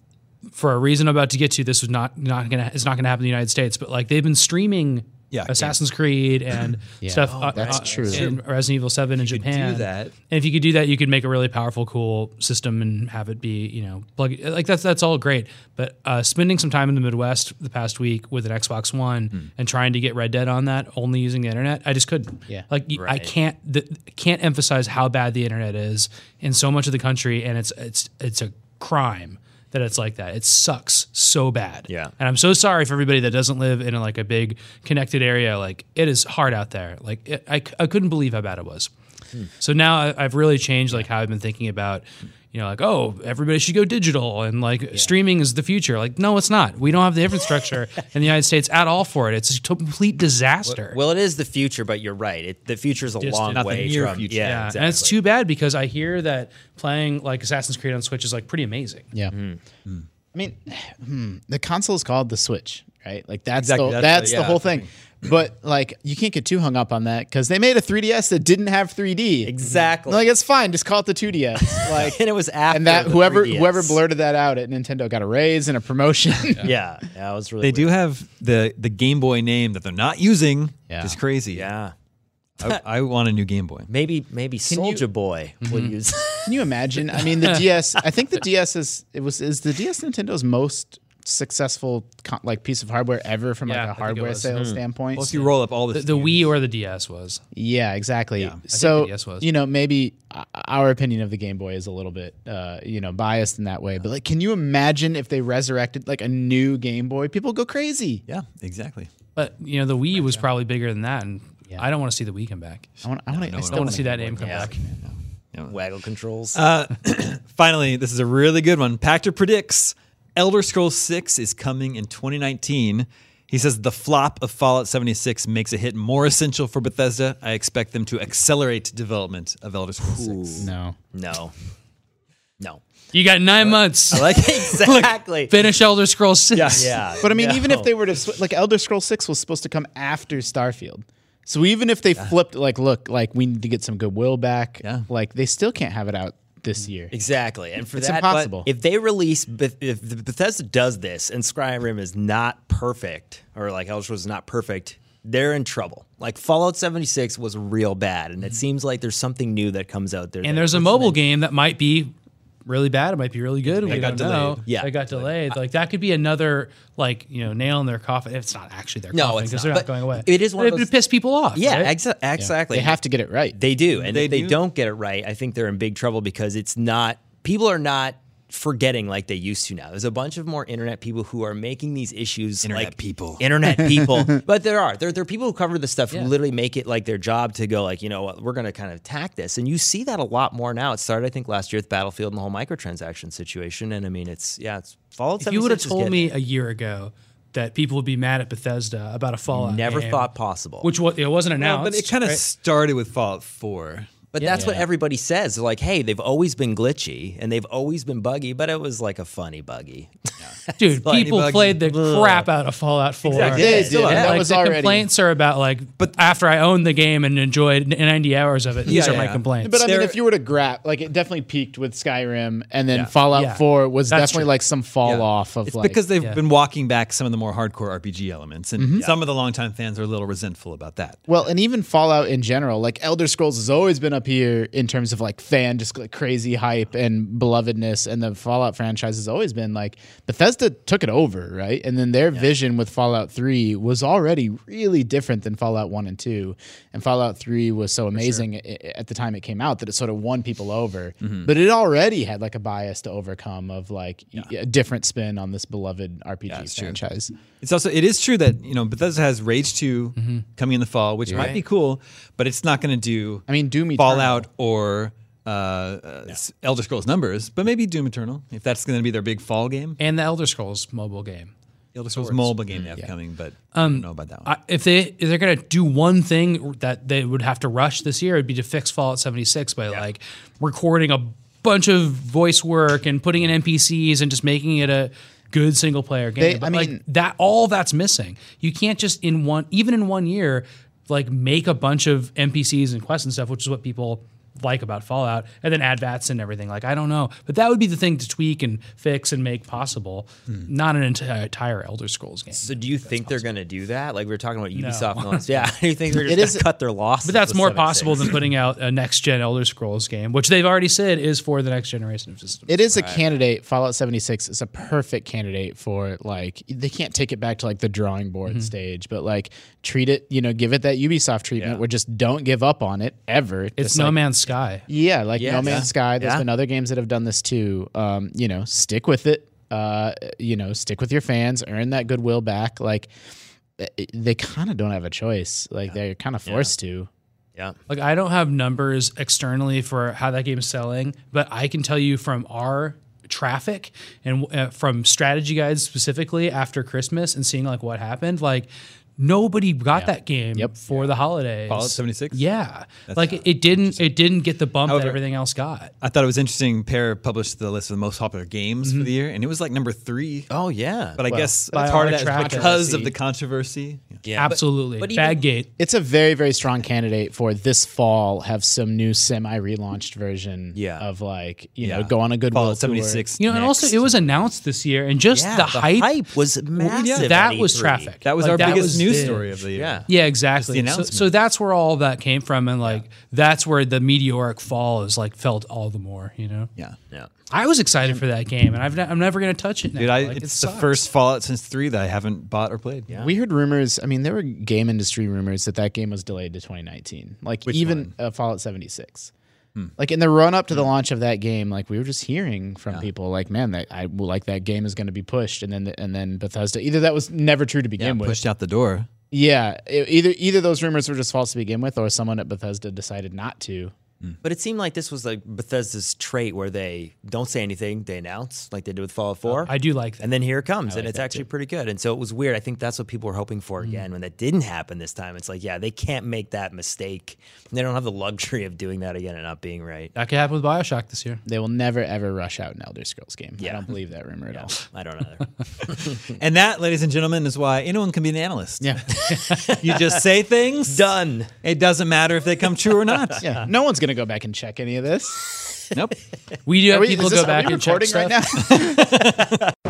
D: for a reason I'm about to get to, this was it's not gonna happen in the United States, but like they've been streaming Assassin's Creed and stuff.
E: That's true.
D: And Resident Evil 7 in Japan.
G: do that.
D: And if you could do that, you could make a really powerful, cool system and have it be, like that's all great. But spending some time in the Midwest the past week with an Xbox One and trying to get Red Dead on that, only using the internet, I just couldn't.
E: Yeah.
D: Like I can't emphasize how bad the internet is in so much of the country, and it's a crime that it's like that. It sucks so bad.
F: Yeah.
D: And I'm so sorry for everybody that doesn't live in a big connected area. Like it is hard out there. Like I couldn't believe how bad it was. So now I've really changed how I've been thinking about, everybody should go digital and streaming is the future. Like, no, it's not. We don't have the infrastructure in the United States at all for it. It's a complete disaster.
F: Well, it is the future, but you're right. The future is a long
A: not the
F: way
A: near
F: from
A: future.
F: Yeah, exactly.
D: And it's too bad because I hear that playing Assassin's Creed on Switch is pretty amazing.
E: Yeah. I mean, the console is called the Switch, right? Like that's
G: Exactly.
E: that's the whole thing. But you can't get too hung up on that because they made a 3DS that didn't have 3D.
F: Exactly.
E: Like it's fine, just call it the 2DS.
F: And it was after
E: and that
F: the
E: whoever
F: 3DS.
E: blurted that out at Nintendo got a raise and a promotion.
F: Yeah, it was really.
A: They do
F: weird.
A: have the Game Boy name that they're not using.
E: Yeah.
A: Which is crazy.
F: Yeah,
A: I want a new Game Boy.
F: maybe Soldier Boy will use.
E: Can you imagine? I mean, the DS. I think the DS is the DS Nintendo's most successful piece of hardware ever from
D: Yeah, I
E: a
D: think it
E: hardware
D: was.
E: sales standpoint.
A: Well, if you roll up all
D: The Wii or the DS was.
E: Yeah, exactly.
D: I
E: So,
D: think the DS was.
E: maybe our opinion of the Game Boy is a little bit, biased in that way. But can you imagine if they resurrected a new Game Boy? People go crazy.
A: Yeah, exactly.
D: But the Wii was probably bigger than that, and I don't want to see the Wii come back.
E: I
D: I want to see that name come back.
F: Waggle controls.
A: Finally, this is a really good one. Pactor predicts Elder Scrolls 6 is coming in 2019. He says the flop of Fallout 76 makes a hit more essential for Bethesda. I expect them to accelerate development of Elder Scrolls 6.
E: No.
F: no.
D: You got 9 months.
A: I like it.
F: Exactly.
D: Finish Elder Scrolls 6.
F: Yeah.
E: But I mean,
F: no.
E: even if they were to Elder Scrolls 6 was supposed to come after Starfield. So even if they flipped, we need to get some goodwill back.
A: Yeah.
E: They still can't have it out this year.
F: Exactly, and for
E: It's
F: that,
E: impossible.
F: if they release, if Bethesda does this and Skyrim is not perfect, or Elder Scrolls is not perfect, they're in trouble. Fallout 76 was real bad, and it seems like there's something new that comes out there.
D: And there's a mobile game that might be really bad. It might be really good. We
A: got
D: don't know.
A: delayed.
F: Yeah.
D: It got delayed. That could be another nail in their coffin. It's not actually their coffin
F: it's
D: because
F: not.
D: they're
F: But
D: not going away.
F: it is one of
D: It
F: those-
D: would piss people off.
F: Yeah,
D: right?
F: exactly.
E: They have to get it right.
F: They do, and if they
A: do.
F: don't get it right, I think they're in big trouble because it's not. People are not forgetting like they used to now. There's a bunch of more internet people who are making these issues
A: Internet people.
F: Internet people. But there are people who cover this stuff who
D: Yeah.
F: literally make it like their job to go you know what, we're going to kind of attack this. And you see that a lot more now. It started I think last year with Battlefield and the whole microtransaction situation. And I mean it's Fallout 76
D: If you would have
F: is
D: told
F: getting
D: me
F: it.
D: a year ago that people would be mad at Bethesda about a Fallout
F: Never
D: game,
F: thought possible.
D: it wasn't announced.
A: But it kind of
D: right?
A: started with Fallout 4.
F: But that's what everybody says. They're like, hey, they've always been glitchy and they've always been buggy, but it was like a funny buggy.
D: Dude,
A: Funny
D: people
A: buggy.
D: played the crap out of Fallout 4.
A: Exactly.
E: They
A: Yeah,
E: did.
A: still
E: And
A: are.
E: that was
D: the
E: already.
D: complaints are about but after I owned the game and enjoyed 90 hours of it, these
A: Yeah,
D: are my
A: yeah.
D: complaints.
E: But I mean,
A: There-
E: if you were to grab, it definitely peaked with Skyrim, and then
A: Yeah.
E: Fallout
D: Yeah.
E: 4 was
D: That's
E: definitely
D: true.
E: some fall off of
A: It's because they've
D: Yeah.
A: been walking back some of the more hardcore RPG elements, and some of the longtime fans are a little resentful about that.
E: Well, and even Fallout in general, Elder Scrolls has always been up here in terms of fan crazy hype and belovedness, and the Fallout franchise has always been Bethesda took it over, right? And then their vision with Fallout 3 was already really different than Fallout 1 and 2. And Fallout 3 was so amazing at the time it came out that it sort of won people over. But it already had a bias to overcome of a different spin on this beloved RPG
A: it's true.
E: franchise.
A: It is true that Bethesda has Rage 2 coming in the fall, which might be cool, but it's not going to do
E: I mean, Doom Eternal.
A: Fallout or Elder Scrolls numbers, but maybe Doom Eternal if that's going to be their big fall game.
D: and the Elder Scrolls mobile game.
A: Elder Scrolls mobile game they have coming, but I don't know about that one.
D: If they're going to do one thing that they would have to rush this year, it'd be to fix Fallout 76 by recording a bunch of voice work and putting in NPCs and just making it a good single player game. All that's missing. You can't just even in one year make a bunch of NPCs and quests and stuff, which is what people like about Fallout, and then add VATS and everything. Like, I don't know, but that would be the thing to tweak and fix and make possible, not an entire Elder Scrolls game.
F: So do you think they're going to do that? Like we were talking about Ubisoft. Yeah. Do you think they're just
E: is-
F: going to cut their losses?
D: But that's
F: with
D: more
F: 7.6?
D: possible than putting out a next-gen Elder Scrolls game, which they've already said is for the next generation of systems.
E: It is a candidate. Fallout 76 is a perfect candidate for like they can't take it back to like the drawing board stage, but like treat it, give it that Ubisoft treatment where just don't give up on it ever.
D: It's
E: Just,
D: No
E: like,
D: Man's Sky.
E: Yeah, like
F: Yes.
E: No Man's Sky. There's
F: Yeah.
E: been other games that have done this too. Stick with it. Stick with your fans. Earn that goodwill back. Like they kind of don't have a choice. Like they're kind of forced to.
F: Yeah.
D: Like, I don't have numbers externally for how that game is selling, but I can tell you from our traffic and from strategy guides specifically after Christmas and seeing like what happened, like nobody got that game for the holidays.
A: Fallout 76?
D: Yeah. Like it didn't get the bump
A: However,
D: that everything else got.
A: I thought it was interesting. Pear published the list of the most popular games for the year, and it was like number 3.
F: Oh yeah.
A: But I guess
D: by
A: part of
D: our
A: that is
D: traffic.
A: because of the controversy.
F: yeah.
D: Absolutely.
F: but even-
D: Badgate.
E: It's a very, very strong candidate for this fall. Have some new semi-relaunched version of like go on a goodwill
A: Fallout
E: tour.
A: 76.
D: And also it was announced this year, and just
F: Yeah,
D: the hype
F: was massive.
D: that
F: at
D: was
F: E3.
D: traffic.
A: That was
D: Like,
A: our biggest
D: was
A: news
D: big.
A: story of the year.
F: Yeah.
D: Yeah, exactly.
A: the
D: So,
A: announcement.
D: so that's where all that came from, and like that's where the meteoric fall is like felt all the more.
A: Yeah.
F: Yeah.
D: I was excited for that game, and I'm never going to touch it now.
A: Dude,
D: Like, it
A: it's the
D: sucks.
A: first Fallout since 3 that I haven't bought or played.
F: Yeah.
E: We heard rumors. I mean, there were game industry rumors that game was delayed to 2019. Like
A: Which
E: even Fallout 76. Like in the run up to the launch of that game, like we were just hearing from people, like, man, that game is going to be pushed, and then Bethesda. Either that was never true to begin with.
A: Pushed out the door.
E: Yeah, either those rumors were just false to begin with, or someone at Bethesda decided not to.
F: But it seemed like this was like Bethesda's trait where they don't say anything, they announce like they did with Fallout 4.
D: I do like that.
F: And then here it comes, and
E: like
F: it's
E: that
F: actually pretty good. And so it was weird. I think that's what people were hoping for again. When that didn't happen this time, it's like, yeah, they can't make that mistake. They don't have the luxury of doing that again and not being right.
D: That could happen with Bioshock this year.
E: They will never ever rush out an Elder Scrolls game. I
F: Yeah.
E: don't believe that rumor at all.
F: I don't either.
A: And that, ladies and gentlemen, is why anyone can be an analyst.
E: Yeah,
A: You just say things.
F: Done.
A: It doesn't matter if they come true or not.
E: yeah. No one's gonna go back and check any of this.
A: Nope.
D: We do have
E: Are we-
D: people
E: is this-
D: go back
E: are we
D: and check
E: recording
D: stuff.
E: right now?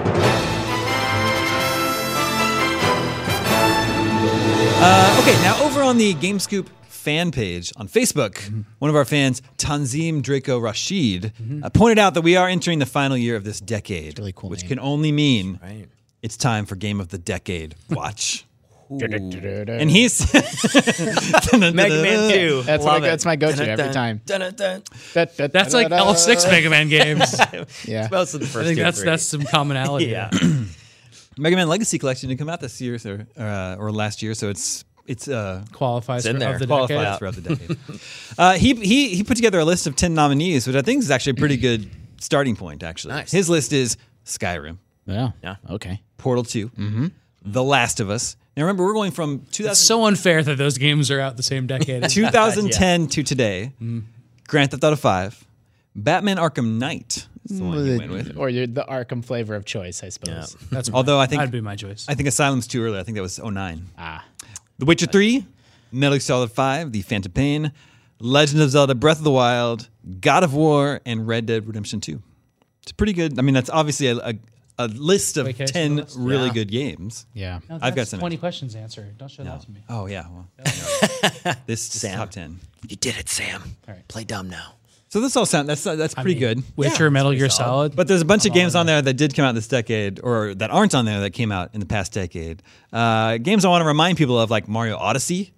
A: Okay, now over on the GameScoop fan page on Facebook, one of our fans, Tanzim Draco Rashid, pointed out that we are entering the final year of this decade,
E: really cool
A: which
E: name.
A: can only mean
F: Right.
A: it's time for Game of the Decade. Watch. and
E: and
A: he's
F: Mega Man 2.
E: That's
F: Love
E: what
F: it.
E: that's my go-to every
F: Dun-dun-dun.
E: time.
F: Dun-dun-dun.
D: That's like all 6 Mega Man games. I
E: Yeah.
F: Most of the first
D: think
F: two or
D: that's
F: three.
D: some commonality.
F: Yeah.
A: Mega Man Legacy Collection didn't come out this year or last year, so it's
D: Qualifies
F: in
D: for,
F: there.
D: of the
A: qualifies
D: decade.
A: throughout the decade. He put together a list of 10 nominees, which I think is actually a pretty good starting point. Actually,
F: Nice.
A: His list is Skyrim,
E: Yeah.
F: Yeah.
E: Okay.
A: Portal 2, The Last of Us. Now remember, we're going from
D: It's so unfair that those games are out the same decade.
A: 2010 to today. Grand Theft Auto 5, Batman Arkham Knight. That's the one you went with.
E: Or the Arkham flavor of choice, I suppose.
D: That's
A: Although I think
D: that'd be my choice.
A: I think Asylum's too early. I think that was 09.
E: Ah.
A: The Witcher 3, Metal Gear Solid 5, The Phantom Pain, Legend of Zelda Breath of the Wild, God of War, and Red Dead Redemption 2. It's pretty good. I mean, that's obviously a list of
D: Vacation
A: 10
D: list.
A: really
F: Yeah.
A: good games.
E: Yeah.
D: No,
A: I've got
D: that's
A: some
D: 20 questions answered. Don't show that to me.
A: Oh, yeah. Well, this is
F: Sam.
A: top 10.
F: You did it, Sam.
D: All right.
F: Play dumb now.
A: So this all sounds, that's pretty good.
D: Witcher, Metal Gear Solid.
A: But there's a bunch of games on there that did come out this decade, or that aren't on there that came out in the past decade. Games I want to remind people of, like Mario Odyssey.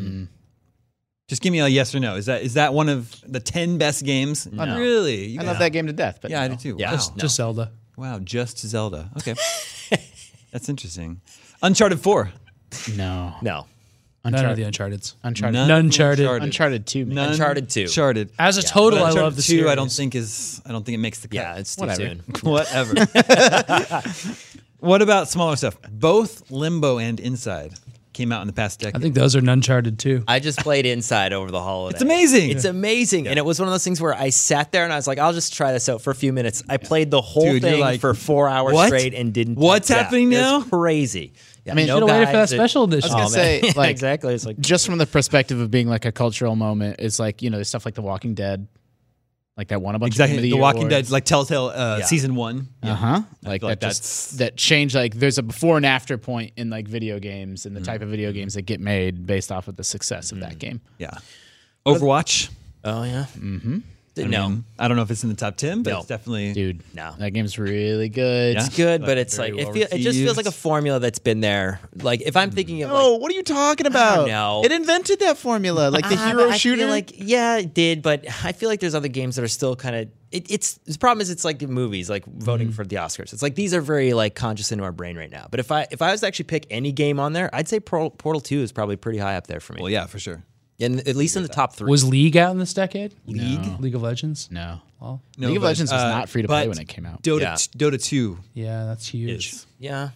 A: Just give me a yes or no. Is that one of the 10 best games?
E: No.
A: Really? You
E: I
A: guys-
E: love that game to death. But
A: Yeah, I
E: no.
A: do too.
F: Yeah.
A: Wow.
D: Just Zelda.
A: Wow, just Zelda. Okay. That's interesting. Uncharted 4.
E: No.
F: No.
D: None of the Uncharted's.
E: Uncharted.
A: None
D: Uncharted.
E: Uncharted 2. Man.
A: None
F: Uncharted 2.
A: Uncharted.
D: As a total, I
A: Uncharted
D: love the
A: 2, I don't
D: series.
A: think it makes the cut.
F: Yeah, it's too
E: Whatever.
F: soon.
A: Whatever. What about smaller stuff? Both Limbo and Inside. came out in the past decade.
D: I think those are Uncharted too.
F: I just played Inside over the holiday.
A: It's amazing.
F: It's amazing. And it was one of those things where I sat there and I was like, I'll just try this out for a few minutes. I played the whole
A: Dude, you're
F: thing
A: like,
F: for 4 hours
A: what?
F: straight and didn't.
A: What's happening
F: it
A: now?
F: was crazy. Yeah,
E: I mean,
D: Should've waited for that
F: guides.
D: special edition.
E: I was gonna say, like,
F: exactly. It's like
E: just from the perspective of being like a cultural moment, it's like, you know, there's stuff like The Walking Dead, like that won a bunch of Game of
A: exactly.
E: the
A: The
E: Year
A: Walking
E: awards.
A: Dead, like Telltale season 1.
E: Like
A: like
E: that that changed. Like there's a before and after point in like video games and the type of video games that get made based off of the success of that game.
A: Yeah. Overwatch.
F: oh yeah. Mm-hmm. No,
A: I don't know if it's in the top 10, but
F: No.
A: it's definitely.
E: Dude,
F: No.
E: that game's really good.
A: Yeah.
F: it's good, but
A: Like,
F: it's
A: very
F: like
A: well
F: it just feels like a
A: received.
F: formula that's been there. Like if I'm thinking of
E: Oh, what are you talking about?
F: know.
E: It invented that formula, like the
F: but
E: hero
F: I
E: shooter.
F: feel like yeah, it did, but I feel like there's other games that are still kind of. It's the problem is it's like movies, like voting for the Oscars. It's like these are very like conscious into our brain right now. But if I was to actually pick any game on there, I'd say Portal 2 is probably pretty high up there for me.
A: Well, yeah, for sure.
F: And at least in the top 3.
D: Was League out in this decade?
E: League?
D: League of Legends?
E: no.
D: Well,
A: No,
E: League of
A: but,
E: Legends was not free to play
A: but
E: when it came out.
A: Dota,
F: Yeah.
A: Dota 2
D: yeah, that's huge.
A: is.
F: yeah.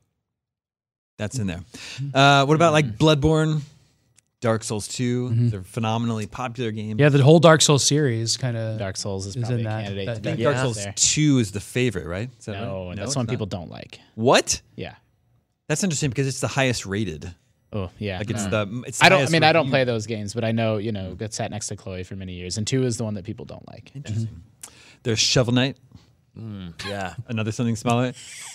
A: That's in there. What about like Bloodborne, Dark Souls 2? They're phenomenally popular games.
D: Yeah, the whole Dark Souls series kind of.
E: Dark Souls is
D: Is
E: probably
D: in
E: a
D: that-
E: candidate
D: that-
E: to be
A: I think
F: Yeah.
A: Dark Souls
E: there.
A: 2 is the favorite, right? Is that
E: No,
A: right?
E: that's
A: it's
E: one
A: not.
E: people don't like.
A: What?
E: Yeah.
A: That's interesting because it's the highest rated.
E: Oh, yeah.
A: Like it's
E: no.
A: the. It's the
E: I don't. I
A: highest
E: mean, I don't
A: reviewed.
E: play those games, but I know, you know, got sat next to Chloe for many years, and 2 is the one that people don't like.
A: There's Shovel Knight,
F: Yeah.
A: another something smaller.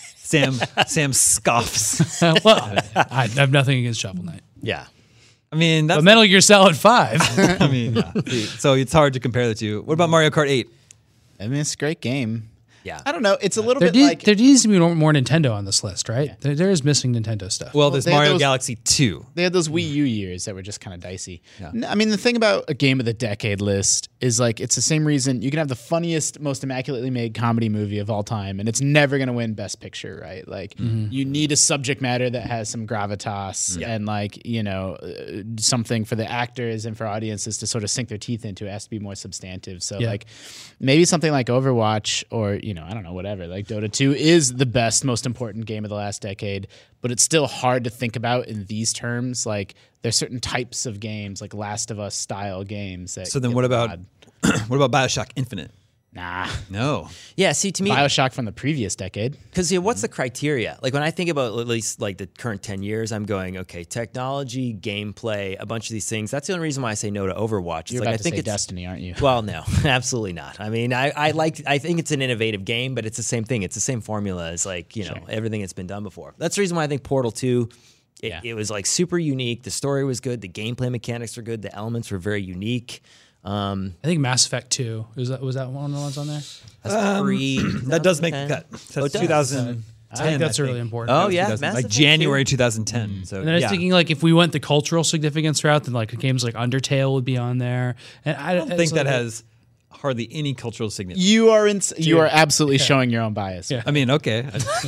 A: Sam scoffs.
D: well, I have nothing against Shovel Knight.
F: Yeah.
A: I mean, that's.
D: But Metal Gear Solid 5.
A: I mean, yeah. So it's hard to compare the two. What about Mario Kart 8?
E: I mean, it's a great game.
F: Yeah.
E: I don't know. It's a little
D: there,
E: bit like
D: there needs to be more Nintendo on this list, right? There is missing Nintendo stuff.
A: Well, there's
E: they had
A: Mario
E: those-
A: Galaxy 2.
E: they had those Wii U years that were just kind of dicey. I mean, the thing about a game of the decade list is like it's the same reason you can have the funniest, most immaculately made comedy movie of all time, and it's never going to win Best Picture, right? Like you need a subject matter that has some gravitas and like you know something for the actors and for audiences to sort of sink their teeth into. It has to be more substantive. So like maybe something like Overwatch or you know I don't know whatever. Like Dota 2 is the best, most important game of the last decade, but it's still hard to think about in these terms. Like there's certain types of games, like Last of Us style games. That
A: So then
E: get
A: what about
E: odd.
A: what about BioShock Infinite?
E: Nah,
A: No.
F: Yeah. See, to me,
E: BioShock from the previous decade.
F: because what's the criteria? Like when I think about at least like the current 10 years, I'm going, okay, technology, gameplay, a bunch of these things. That's the only reason why I say no to Overwatch. It's
E: You're
F: like
E: about
F: I
E: to
F: think
E: say
F: it's
E: Destiny, aren't you?
F: Well, no, absolutely not. I mean, I think it's an innovative game, but it's the same thing. It's the same formula as like, you know, everything that's been done before. That's the reason why I think Portal 2, it was like super unique. The story was good. The gameplay mechanics were good. The elements were very unique.
D: I think Mass Effect 2. Was that one of the ones on there?
F: That's
A: That does make the cut.
F: Oh,
A: That's
F: it does.
A: 2010.
D: I think that's really important.
F: Oh, yeah.
A: 2000
F: Mass
A: like
F: Effect
A: January
F: 2.
A: 2010. So
D: And then I was
A: yeah.
D: thinking, like, if we went the cultural significance route, then like games like Undertale would be on there. And I
A: I don't think that has hardly any cultural significance.
E: You are absolutely showing your own bias.
D: Yeah.
A: I mean, okay.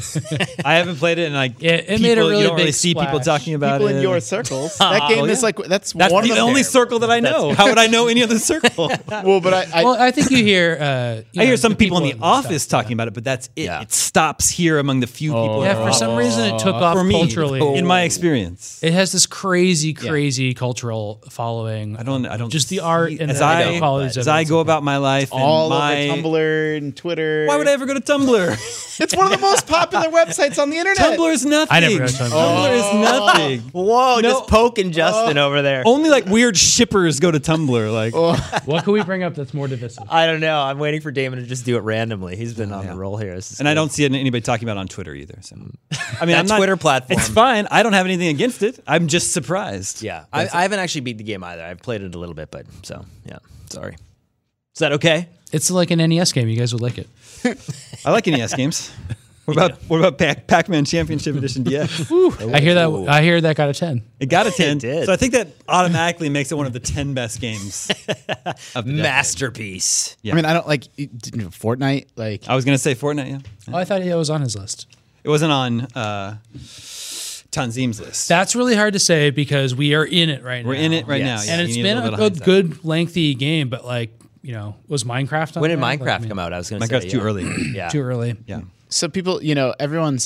A: I haven't played it, and like
D: It made a really
A: you don't really
D: big
A: see people
D: splash.
A: talking about
E: People
A: it.
E: in your circles. That game is like that's
A: That's
E: one
A: the
E: of them.
A: only circle that I know. How would I know any other circle?
E: Well, but I
D: Well, I think you hear.
A: I hear some people in the
D: and
A: office
D: stuff,
A: talking about it, but that's it.
F: Yeah.
A: It stops here among the few people.
D: Yeah,
A: that are
D: for some
A: off.
D: reason it took off
A: for me,
D: culturally.
A: in my experience.
D: It has this crazy cultural following.
A: I don't
D: just the art and
A: as
D: the
A: I
D: qualities of
A: as
D: it.
A: I go about my life. And
E: all
A: my,
E: over Tumblr and Twitter.
A: Why would I ever go to Tumblr?
E: It's one of the most popular websites on the internet.
A: Tumblr is nothing.
D: I never go to Tumblr.
A: Tumblr is nothing.
F: Whoa,
A: No.
F: just poking Justin over there.
A: Only like weird shippers go to Tumblr. Like
D: What can we bring up that's more divisive?
F: I don't know. I'm waiting for Damon to just do it randomly. He's been on the roll here. This is
A: and I
F: good.
A: don't see anybody talking about it on Twitter either. So I mean,
F: That
A: I'm not,
F: Twitter platform.
A: It's fine. I don't have anything against it. I'm just surprised.
F: Yeah, I haven't actually beat the game either. I've played it a little bit, but so yeah. Sorry. Is that okay?
D: It's like an NES game. You guys would like it.
A: I like NES games. What about Pac-Man Championship Edition DX?
D: I hear that got a 10.
A: It got a 10.
F: did.
A: So I think that automatically makes it one of the 10 best games of the decade.
F: Masterpiece.
A: Yeah.
E: I mean, I don't like Fortnite. Like
A: I was going to say Fortnite, yeah.
D: Oh, I thought it was on his list.
A: It wasn't on Tanzim's list.
D: That's really hard to say because we are in it right now.
A: We're in it right
F: Yes.
A: now. Yeah,
D: And
A: you
D: it's
A: need
D: been
A: little
D: a
A: bit of hindsight.
D: good, lengthy game, but like, you know, was Minecraft on
F: When did
D: there?
F: Minecraft
D: Like, I mean,
F: come out? I was going to say
A: Minecraft's too early.
F: Yeah.
D: Too early.
A: Yeah.
E: So people, everyone's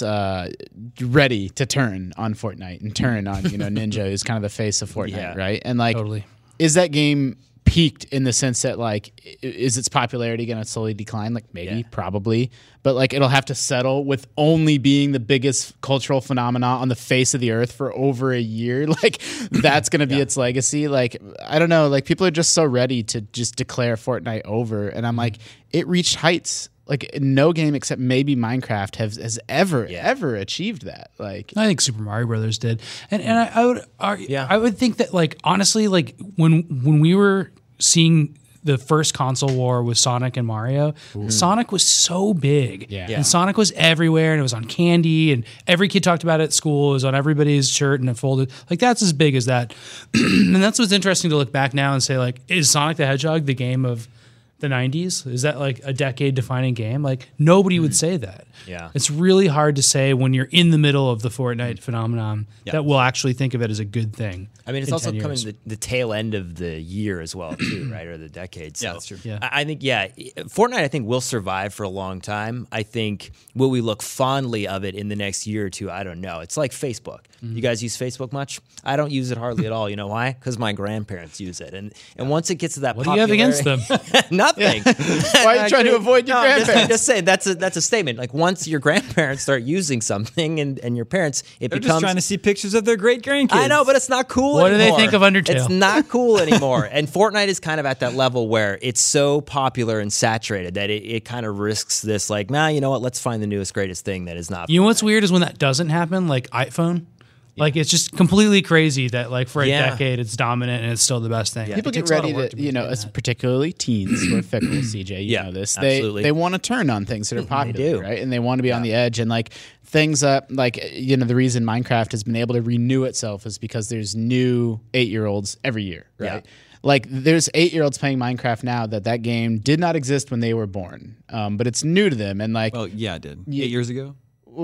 E: ready to turn on Fortnite and turn on, Ninja, who's kind of the face of Fortnite, right? And like,
D: Totally.
E: is that game peaked in the sense that like, is its popularity going to slowly decline? Like maybe, probably, but like it'll have to settle with only being the biggest cultural phenomena on the face of the earth for over a year. Like that's going to be its legacy. Like, I don't know, like people are just so ready to just declare Fortnite over. And I'm like, it reached heights. Like no game except maybe Minecraft has ever achieved that. Like
D: I think Super Mario Brothers did, and I would argue, I would think that like honestly, like when we were seeing the first console war with Sonic and Mario, Sonic was so big, and Sonic was everywhere, and it was on candy, and every kid talked about it at school. It was on everybody's shirt, and it folded. Like that's as big as that, and that's what's interesting to look back now and say like, is Sonic the Hedgehog the game of the 90s? Is that like a decade defining game? Like nobody would say that.
F: Yeah.
D: It's really hard to say when you're in the middle of the Fortnite phenomenon that we'll actually think of it as a good thing.
F: I mean, it's
D: in
F: also
D: 10
F: coming
D: years.
F: the tail end of the year as well, too, right? Or the decade. So
A: that's true.
D: Yeah.
F: I think, Fortnite, I think, will survive for a long time. I think, will we look fondly of it in the next year or two? I don't know. It's like Facebook. You guys use Facebook much? I don't use it hardly at all. You know why? Because my grandparents use it. And once it gets to that
D: What do you have against them?
F: Nothing.
E: why are you trying to avoid your grandparents?
F: I'm just saying, that's a statement. Like, once your grandparents start using something and your parents,
A: They're
F: becomes...
A: just trying to see pictures of their great grandkids.
F: I know, but it's not cool
D: What do
F: anymore.
D: they think of Undertale?
F: It's not cool anymore. And Fortnite is kind of at that level where it's so popular and saturated that it kind of risks this, like, you know what, let's find the newest, greatest thing that is not.
D: You know what's weird is when that doesn't happen, like iPhone. Like it's just completely crazy that like for a decade it's dominant and it's still the best thing.
E: People
D: It
E: get
D: takes a lot
E: ready
D: of work
E: to,
D: maintain that.
E: particularly teens who are fickle, CJ, you know this.
F: absolutely.
E: They want to turn on things that are popular,
F: do.
E: right? And they want to be on the edge. And like things up, like, the reason Minecraft has been able to renew itself is because there's new 8-year-olds every year, right?
F: Yeah.
E: Like there's 8-year-olds playing Minecraft now that game did not exist when they were born, but it's new to them. And like,
A: Well, yeah, it did. 8 years ago.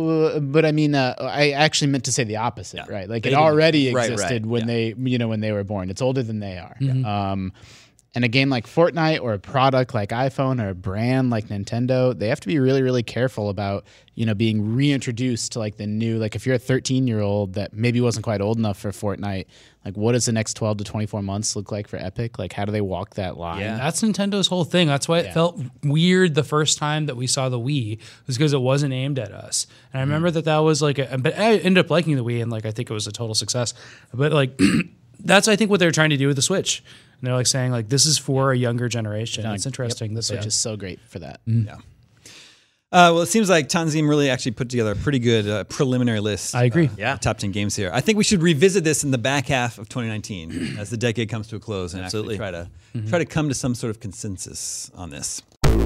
E: but I mean, I actually meant to say the opposite, right? Like it already
F: Right,
E: existed when they, when they were born. It's older than they are.
D: Mm-hmm.
E: And a game like Fortnite or a product like iPhone or a brand like Nintendo, they have to be really, really careful about, being reintroduced to like the new, like if you're a 13-year-old that maybe wasn't quite old enough for Fortnite, like what does the next 12 to 24 months look like for Epic? Like how do they walk that line?
F: Yeah.
D: That's Nintendo's whole thing. That's why it felt weird the first time that we saw the Wii, was because it wasn't aimed at us. And I remember that was like, but I ended up liking the Wii and like I think it was a total success. But like that's I think what they're trying to do with the Switch. And they're like saying like this is for a younger generation. It's interesting.
E: The Switch is so great for that.
A: Yeah. Well, it seems like Tanzim really actually put together a pretty good preliminary list.
D: I agree.
A: Of top 10 games here. I think we should revisit this in the back half of 2019 as the decade comes to a close and actually try to come to some sort of consensus on this.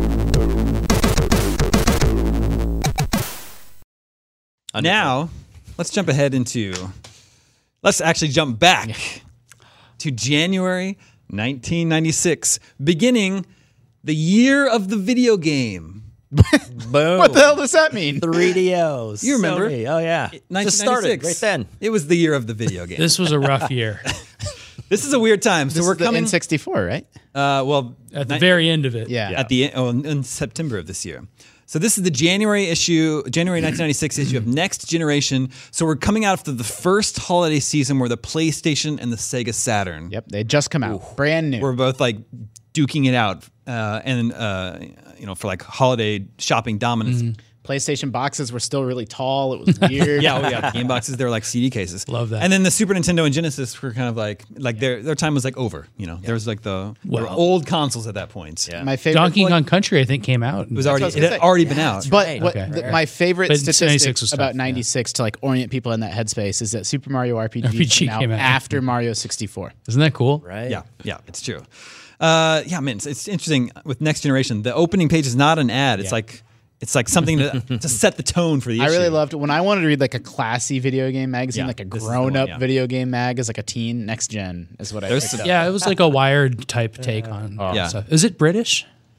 A: Now, let's jump ahead let's actually jump back to January 1996, beginning the year of the video game.
F: Boom.
E: What the hell does that mean?
F: 3DOs.
A: You remember?
F: Sony. Oh, yeah. Just
A: 1996.
F: started right then.
A: It was the year of the video game.
D: This was a rough year.
A: This is a weird time. So
E: This
A: we're
E: is the
A: coming
E: N64, right?
D: At the very end of it.
E: Yeah.
A: in September of this year. So this is the January 1996 issue of Next Generation. So we're coming out after the first holiday season where the PlayStation and the Sega Saturn
E: Yep, they just come out. Brand new.
A: were both like duking it out for like holiday shopping dominance.
E: PlayStation boxes were still really tall. It was weird.
A: The game boxes, they were like CD cases.
D: Love that.
A: And then the Super Nintendo and Genesis were kind of like their time was like over. There was like there were old consoles at that point.
F: Yeah.
E: My favorite
D: Donkey Kong Country, I think, came out.
A: It was
E: what I
A: already
E: was gonna
A: it had
E: say.
A: already been out.
E: But
F: Right.
E: my favorite
D: But 96
E: statistic
D: was
E: about
D: tough,
E: 96 to like orient people in that headspace is that Super Mario RPG, came out
D: out.
E: after Mario 64.
D: Isn't that cool?
F: Right?
A: Yeah, it's true. Man, it's interesting with Next Generation. The opening page is not an ad. It's like something to set the tone for the issue.
E: I really loved when I wanted to read like a classy video game magazine,
A: Yeah,
E: like a
A: this is the one,
E: grown-up
A: yeah.
E: video game mag as like a teen. Next Gen is what I
A: There's
E: picked
A: some-
E: up.
D: Yeah, it was like a Wired type take on
A: Yeah.
D: stuff. Is it British?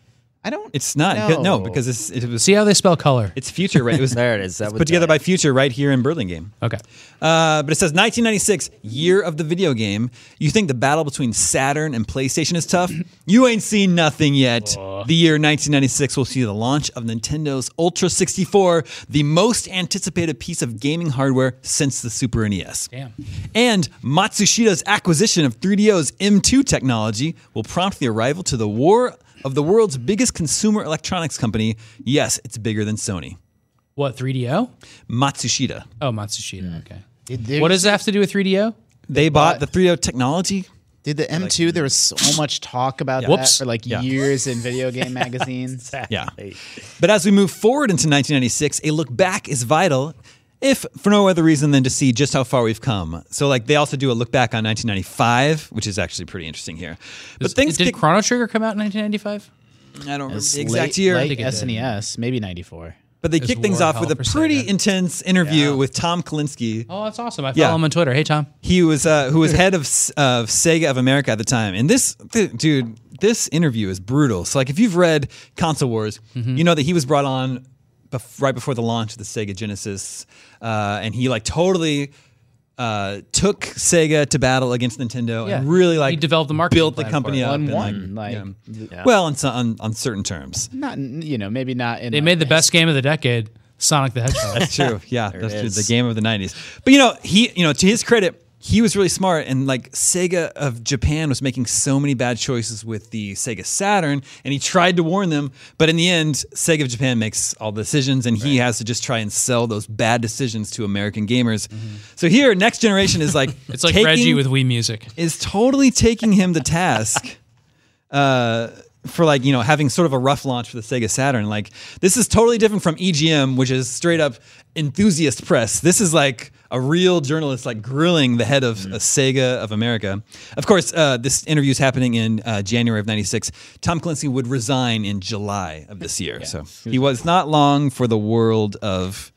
E: I don't.
A: It's not.
E: know.
A: No, because it was.
D: See how they spell color.
A: It's Future, right? It was
F: There it is. That
A: it's
F: would
A: put together
F: tell
A: by Future right here in Burlingame.
D: Okay.
A: But it says 1996, year of the video game. You think the battle between Saturn and PlayStation is tough? You ain't seen nothing yet. The year 1996 will see the launch of Nintendo's Ultra 64, the most anticipated piece of gaming hardware since the Super NES.
D: Damn.
A: And Matsushida's acquisition of 3DO's M2 technology will prompt the arrival to the war of the world's biggest consumer electronics company. Yes, it's bigger than Sony.
D: What, 3DO?
A: Matsushita.
D: Oh, Matsushita. Okay.
E: There's-
D: What does it have to do with 3DO?
A: They bought the 3DO technology.
E: Did the M2? There was so much talk about
D: Whoops.
E: that for like years in video game magazines.
A: Yeah. But as we move forward into 1996, a look back is vital, if for no other reason than to see just how far we've come. So, like, they also do a look back on 1995, which is actually pretty interesting here. But things
D: Did
A: kick-
D: Chrono Trigger come out in 1995?
A: I don't remember
E: It's
A: the exact
E: late-
A: year,
E: like
D: think it did.
E: SNES, maybe 94.
A: but they
D: It was
A: kick things
D: War
A: off with a
D: Hell for
A: pretty
D: Sega.
A: intense interview with Tom Kalinske.
D: Oh, that's awesome. I
A: Yeah.
D: follow him on Twitter. Hey, Tom.
A: He was who was head of Sega of America at the time, and dude, this interview is brutal. So, like, if you've read Console Wars, you know that he was brought on right before the launch of the Sega Genesis, and he like totally took Sega to battle against Nintendo
D: Yeah.
A: and really like
D: He developed the marketing
A: built the
D: plan
A: company
D: for it.
A: up.
E: One
A: and,
E: one,
A: like,
E: like
A: yeah. Well, on certain terms.
E: not maybe not in.
D: They made the best game of the decade, Sonic the Hedgehog.
A: That's true. Yeah, that's true.
F: is.
A: The game of the '90s. But to his credit, he was really smart, and like Sega of Japan was making so many bad choices with the Sega Saturn, and he tried to warn them, but in the end, Sega of Japan makes all the decisions, and he has to just try and sell those bad decisions to American gamers. So here, Next Generation is like
D: It's like Reggie with Wii Music.
A: is totally taking him to task. For like, having sort of a rough launch for the Sega Saturn. Like, this is totally different from EGM, which is straight up enthusiast press. This is like a real journalist like grilling the head of Sega of America. Of course, this interview is happening in January of '96. Tom Clancy would resign in July of this year, so he was not long for the world of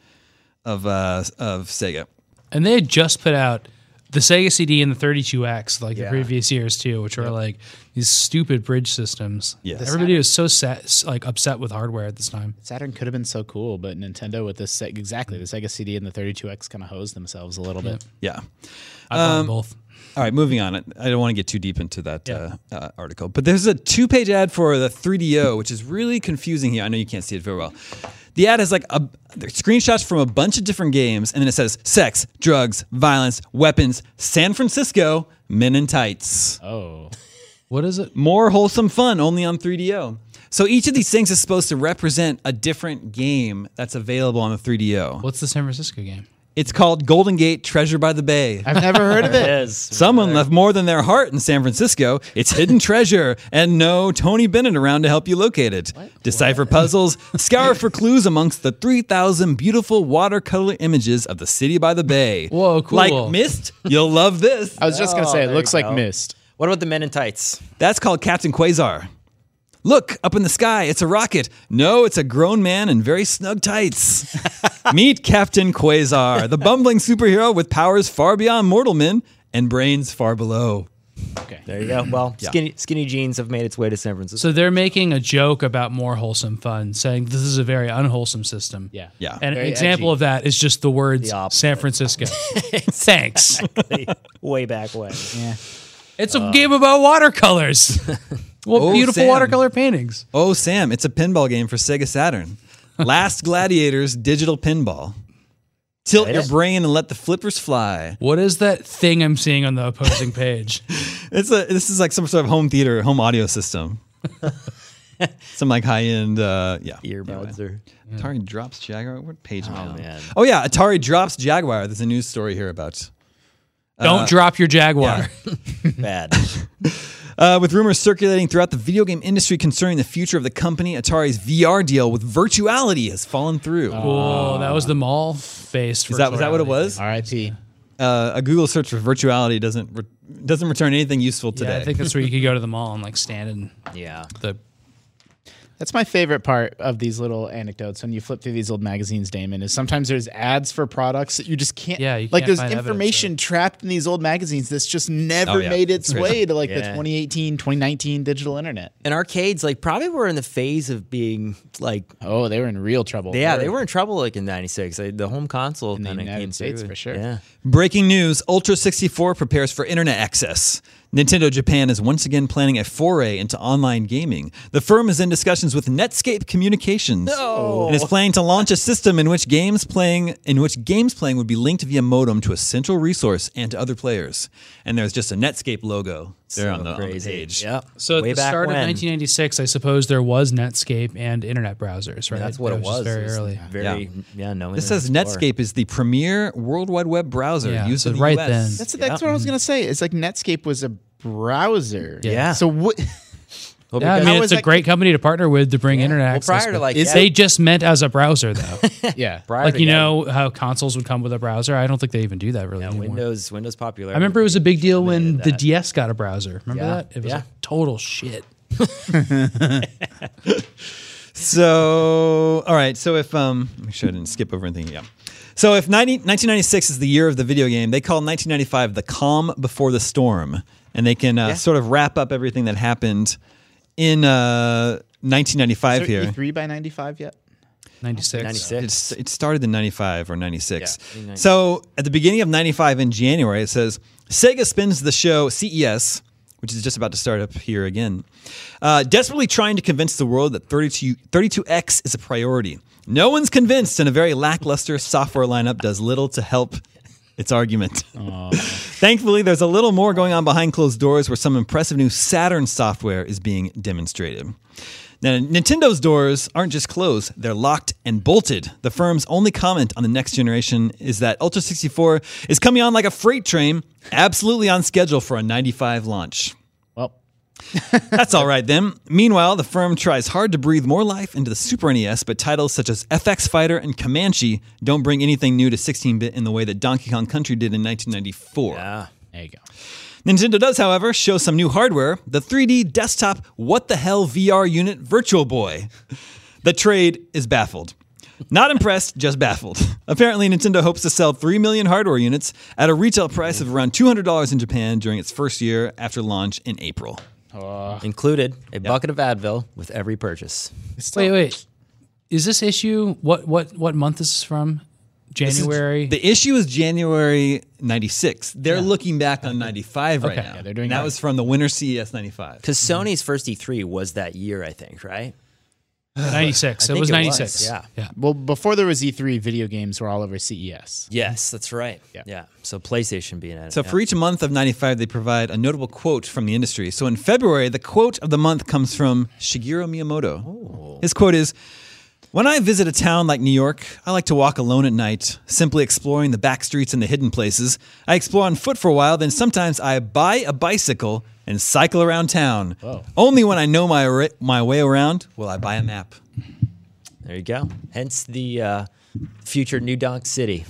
A: Sega.
D: And they had just put out the Sega CD and the 32X like the previous years too, which were like these stupid bridge systems.
A: Yeah.
D: Everybody was so upset with hardware at this time.
E: Saturn could have been so cool, but Nintendo with this the Sega CD and the 32X kind of hosed themselves a little bit.
A: Yeah.
D: I bought them both.
A: All right, moving on. I don't want to get too deep into that article, but there's a 2-page ad for the 3DO, which is really confusing here. I know you can't see it very well. The ad has like screenshots from a bunch of different games, and then it says sex, drugs, violence, weapons, San Francisco, men in tights.
E: Oh,
D: What is it?
A: More wholesome fun only on 3DO. So each of these things is supposed to represent a different game that's available on the 3DO.
D: What's the San Francisco game?
A: It's called Golden Gate Treasure by the Bay.
E: I've never heard of it.
F: is.
A: Someone left more than their heart in San Francisco. It's hidden treasure, and no Tony Bennett around to help you locate it. Decipher puzzles, scour for clues amongst the 3,000 beautiful watercolor images of the city by the bay.
D: Whoa, cool.
A: Like Myst? You'll love this.
E: I was just gonna say it
F: there
E: looks
F: you
E: like
F: go.
E: Myst.
F: What about the Men in Tights?
A: That's called Captain Quasar. Look, up in the sky, it's a rocket. No, it's a grown man in very snug tights. Meet Captain Quasar, the bumbling superhero with powers far beyond mortal men and brains far below.
E: Okay,
F: There you go. Well, skinny jeans have made its way to San Francisco.
D: So they're making a joke about more wholesome fun, saying this is a very unwholesome system.
E: yeah,
A: Yeah.
D: And an
E: Very
D: example
E: edgy.
D: of that is just the words
F: The opposite.
D: San Francisco. Thanks.
F: Way back when.
E: yeah.
D: It's a game about watercolors. Well,
A: Oh,
D: beautiful
A: Sam.
D: watercolor paintings.
A: Oh, Sam, it's a pinball game for Sega Saturn. Last Gladiators digital pinball. Tilt your brain and let the flippers fly.
D: What is that thing I'm seeing on the opposing page?
A: This is like some sort of home theater, home audio system. Some like high end,
F: Earbuds or
A: Atari drops Jaguar. What page am I on?
F: man.
A: Oh yeah, Atari drops Jaguar. There's a news story here about.
D: Don't drop your Jaguar.
F: bad.
A: With rumors circulating throughout the video game industry concerning the future of the company, Atari's VR deal with Virtuality has fallen through.
D: Cool. That was the mall based.
A: Was that what it was?
E: R.I.P.
A: A Google search for Virtuality doesn't return anything useful today.
D: Yeah, I think that's where you could go to the mall and like stand in
F: Yeah.
D: the
E: That's my favorite part of these little anecdotes when you flip through these old magazines, Damon, is sometimes there's ads for products that you just can't.
D: Yeah, you
E: like
D: can't
E: there's
D: find evidence
E: information trapped in these old magazines that's just never made its way to like the 2018, 2019 digital internet.
F: And arcades, like, probably were in the phase of being like,
E: Oh, they were in real trouble.
F: yeah, they were in trouble like in '96. The home console
E: In the
F: kind of
E: United
F: came
E: States,
F: through.
E: for sure.
F: Yeah.
A: Breaking news, Ultra 64 prepares for internet access. Nintendo Japan is once again planning a foray into online gaming. The firm is in discussions with Netscape Communications and is planning to launch a system in which games playing would be linked via modem to a central resource and to other players. And there's just a Netscape logo there on the page.
F: Yeah.
D: So at
F: Way
D: the
F: back
D: start of
F: when.
D: 1996, I suppose there was Netscape and internet browsers, right?
F: That's what it was.
D: Just very
F: It was
D: early.
F: Very, no.
A: This says
F: Internet Explorer.
A: Netscape is the premier World Wide Web browser
D: Yeah,
A: used
D: so
A: in the
D: right
A: US.
D: then.
E: That's what I was gonna say. It's like Netscape was a browser.
F: Yeah.
E: So what?
F: Well,
D: Yeah, I
F: because-
D: mean,
E: How
D: it's
E: is
D: a
E: that-
D: great company to partner with to bring internet
F: Well,
D: access.
F: prior to,
D: but
F: like,
D: they just meant as a browser, though.
E: Yeah.
F: prior
D: Like,
F: to
D: you
F: that,
D: know how consoles would come with a browser? I don't think they even do that really anymore.
F: Windows popular.
D: I remember it was a big deal when the
F: that.
D: DS got a browser. Remember
F: Yeah,
D: that? It was
F: yeah.
D: like total shit.
A: So, all right. So if make sure I didn't skip over anything. Yeah. So if 1996 is the year of the video game, they call 1995 the calm before the storm, and they can sort of wrap up everything that happened in 1995
E: Is
A: here.
E: there E3 by 95 yet?
D: 96.
F: 96.
A: It started in 95 or 96.
F: Yeah, 96.
A: So at the beginning of 95 in January, it says, Sega spins the show CES, which is just about to start up here again, desperately trying to convince the world that 32X is a priority. No one's convinced, and a very lackluster software lineup does little to help its argument. Thankfully, there's a little more going on behind closed doors where some impressive new Saturn software is being demonstrated. Now, Nintendo's doors aren't just closed, they're locked and bolted. The firm's only comment on the next generation is that Ultra 64 is coming on like a freight train, absolutely on schedule for a 95 launch.
E: Well,
A: That's all right then. Meanwhile, the firm tries hard to breathe more life into the Super NES, but titles such as FX Fighter and Comanche don't bring anything new to 16-bit in the way that Donkey Kong Country did in 1994.
F: Yeah.
E: there you go.
A: Nintendo does, however, show some new hardware, the 3D desktop What the Hell VR unit Virtual Boy. The trade is baffled. Not impressed, just baffled. Apparently, Nintendo hopes to sell 3 million hardware units at a retail price of around $200 in Japan during its first year after launch in April.
F: Included a bucket of Advil with every purchase.
D: Wait. Is this issue, what month is this from? January?
A: The issue is January 96. They're looking back on 95 right
D: Okay.
A: now.
D: Yeah,
E: they're doing
A: and that
E: great.
A: was from the Winter CES 95.
F: Because Sony's first E3 was that year, I think, right?
D: 96.
F: I
D: It
F: think
D: was
F: it
D: 96.
F: was, yeah.
E: Well, before there was E3, video games were all over CES.
F: Yes, that's right.
E: Yeah.
F: So PlayStation being at
A: So
F: it.
A: for each month of 95, they provide a notable quote from the industry. So in February, the quote of the month comes from Shigeru Miyamoto. His quote is, "When I visit a town like New York, I like to walk alone at night, simply exploring the back streets and the hidden places. I explore on foot for a while, then sometimes I buy a bicycle and cycle around town. Only when I know my way around will I buy a map."
F: There you go. Hence the future New Donk City.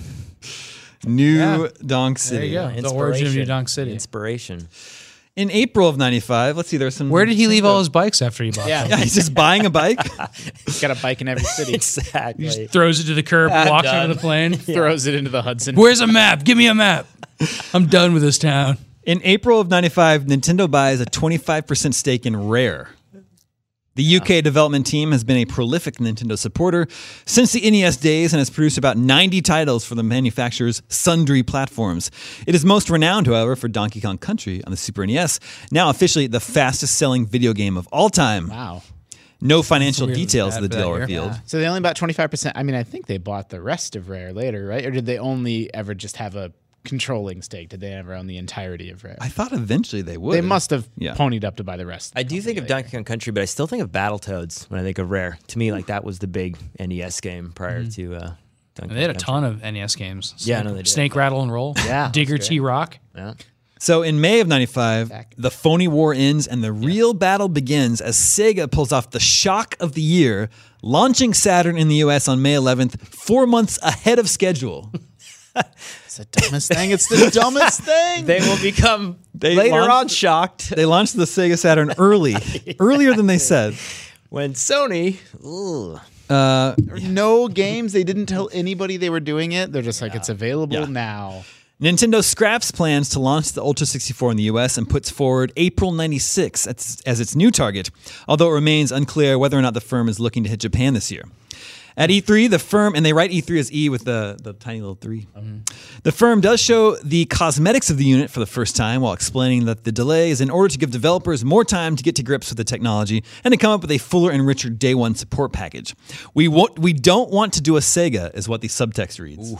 A: New Donk City.
D: There you go. The origin of New Donk City.
F: Inspiration.
A: In April of 95, let's see, there's some...
D: Where did he leave all his bikes after he bought them?
A: Yeah, he's just buying a bike.
E: He's got a bike in every city.
F: Exactly.
D: Throws it to the curb, walks
F: done.
D: onto the plane.
E: Throws it into the Hudson.
D: Where's a map? Give me a map. I'm done with this town.
A: In April of 95, Nintendo buys a 25% stake in Rare. The UK development team has been a prolific Nintendo supporter since the NES days and has produced about 90 titles for the manufacturer's sundry platforms. It is most renowned, however, for Donkey Kong Country on the Super NES, now officially the fastest-selling video game of all time.
E: Wow.
A: No financial
D: Weirdly
A: details
D: bad
A: of the
D: for that
A: deal
D: year.
A: revealed.
E: So they only bought 25%. I mean, I think they bought the rest of Rare later, right? Or did they only ever just have a controlling stake? Did they ever own the entirety of Rare?
A: I thought eventually they would.
E: They must have
A: Yeah.
E: ponied up to buy the rest.
F: I do think of Donkey Kong Country, but I still think of Battletoads when I think of Rare. To me, like that was the big NES game prior to Donkey
D: And they had a
F: Kong
D: ton of NES games.
F: Yeah, I know they did.
D: Snake, Rattle, and Roll.
F: Yeah,
D: Digger
F: that's
D: T Rock.
F: Country. Yeah.
A: So in May of 95, the phony war ends and the real battle begins as Sega pulls off the shock of the year, launching Saturn in the US on May 11th, 4 months ahead of schedule.
E: It's the dumbest thing. It's the dumbest thing.
F: They will become
A: They
F: later
A: launched-
F: on shocked.
A: They launched the Sega Saturn earlier than they said.
F: When Sony, ugh.
E: No games. They didn't tell anybody they were doing it. They're just like, it's available now.
A: Nintendo scraps plans to launch the Ultra 64 in the US and puts forward April 96 as its new target, although it remains unclear whether or not the firm is looking to hit Japan this year. At E3, the firm, and they write E3 as E with the tiny little 3. The firm does show the cosmetics of the unit for the first time while explaining that the delay is in order to give developers more time to get to grips with the technology and to come up with a fuller and richer day one support package. We don't want to do a Sega, is what the subtext reads.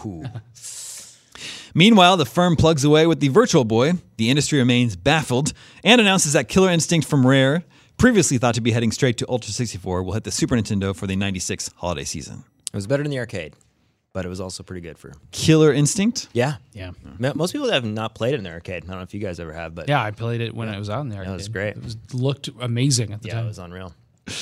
A: Meanwhile, the firm plugs away with the Virtual Boy. The industry remains baffled and announces that Killer Instinct from Rare, previously thought to be heading straight to Ultra 64, will hit the Super Nintendo for the 96 holiday season.
F: It was better than the arcade, but it was also pretty good for.
A: Killer Instinct?
F: Yeah.
E: Most
F: people have not played it in the arcade. I don't know if you guys ever have, but
D: Yeah, I played it when it was out in the arcade.
F: was great.
D: It looked amazing at the
F: yeah,
D: time.
F: it was unreal.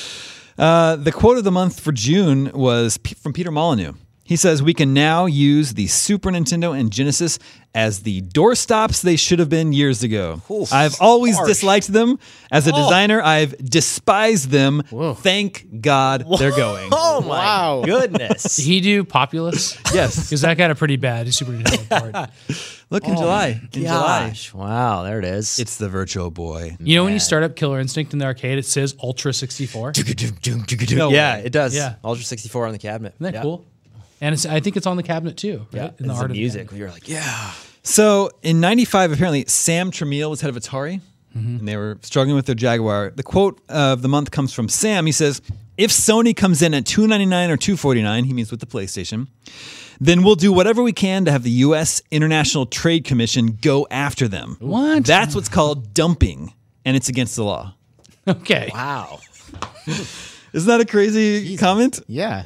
A: The quote of the month for June was from Peter Molyneux. He says, "We can now use the Super Nintendo and Genesis as the doorstops they should have been years ago. I've always disliked them. As a designer, I've despised them. Thank God they're going."
F: Oh my goodness!
D: Did he do Populous?
A: Yes.
D: Because that got a pretty bad Super Nintendo port.
A: Look in July. In July.
F: Gosh, wow, there it is.
A: It's the Virtual Boy.
D: You know when you start up Killer Instinct in the arcade, it says Ultra 64?
A: No
F: yeah,
A: way.
F: it does.
D: Yeah.
F: Ultra 64 on the cabinet.
D: Isn't that
F: yeah.
D: cool? And I think it's on the cabinet too, right?
F: Yeah,
D: In
F: it's
D: the
F: the
D: art of the
F: music.
D: cabinet.
F: You're like, yeah.
A: So in 95, apparently, Sam Tramiel was head of Atari, and they were struggling with their Jaguar. The quote of the month comes from Sam. He says, "If Sony comes in at $299 or $249, he means with the PlayStation, then we'll do whatever we can to have the U.S. International Trade Commission go after them."
D: What?
A: That's what's called dumping, and it's against the law.
D: Okay.
F: Wow.
A: Isn't that a crazy comment?
E: Yeah.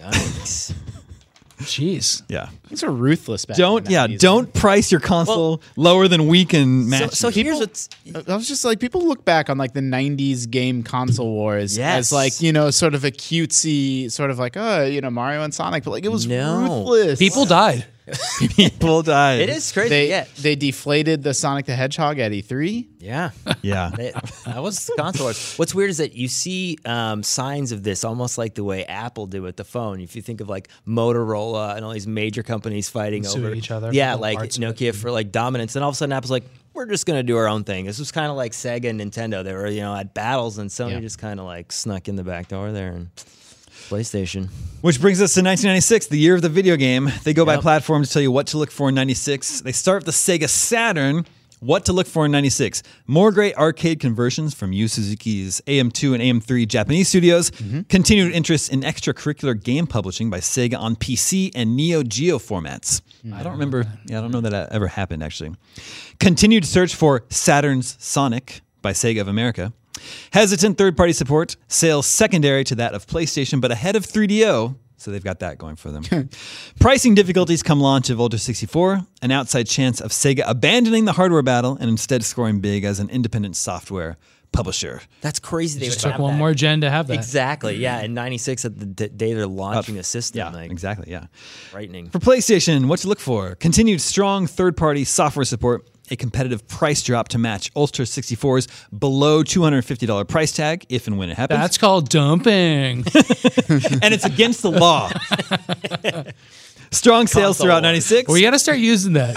D: Jeez.
A: Yeah.
E: These are ruthless back in the 90s.
A: Don't price your console lower than we can match.
F: So
A: it.
F: here's what's.
E: I was just like, people look back on like the 90s game console wars
F: Yes.
E: as like, sort of a cutesy, sort of like, Mario and Sonic, but like it was
F: No.
E: ruthless.
D: People died.
A: People died.
F: It is crazy.
E: They deflated the Sonic the Hedgehog at E3.
F: Yeah.
A: Yeah.
F: That was the console wars. What's weird is that you see signs of this almost like the way Apple did with the phone. If you think of like Motorola and all these major companies fighting
D: Suing
F: over
D: each other
F: Yeah,
D: for
F: like
D: parts of
F: Nokia for like dominance. And all of a sudden Apple's like, we're just going to do our own thing. This was kind of like Sega and Nintendo. They were, at battles, and Sony just kind of like snuck in the back door there. And PlayStation.
A: Which brings us to 1996, the year of the video game. They go by platform to tell you what to look for in 96. They start with the Sega Saturn. What to look for in 96. More great arcade conversions from Yu Suzuki's AM2 and AM3 Japanese studios. Continued interest in extracurricular game publishing by Sega on PC and Neo Geo formats. I don't remember. I don't know that ever happened, actually. Continued search for Saturn's Sonic by Sega of America. Hesitant third-party support, sales secondary to that of PlayStation, but ahead of 3DO, so they've got that going for them. Pricing difficulties come launch of Ultra 64, an outside chance of Sega abandoning the hardware battle and instead scoring big as an independent software publisher.
F: That's crazy. They
D: Just
F: would
D: took
F: have
D: one
F: that.
D: more gen to have that.
F: Exactly. Yeah. In 96, at the day they're launching a system.
A: Yeah,
F: like,
A: exactly, yeah.
F: frightening.
A: For PlayStation, what to look for? Continued strong third-party software support, a competitive price drop to match Ultra 64's below $250 price tag, if and when it happens.
D: That's called dumping.
A: And it's against the law. Strong sales
F: Console
A: throughout
F: wars.
A: 96.
D: We got to start using that.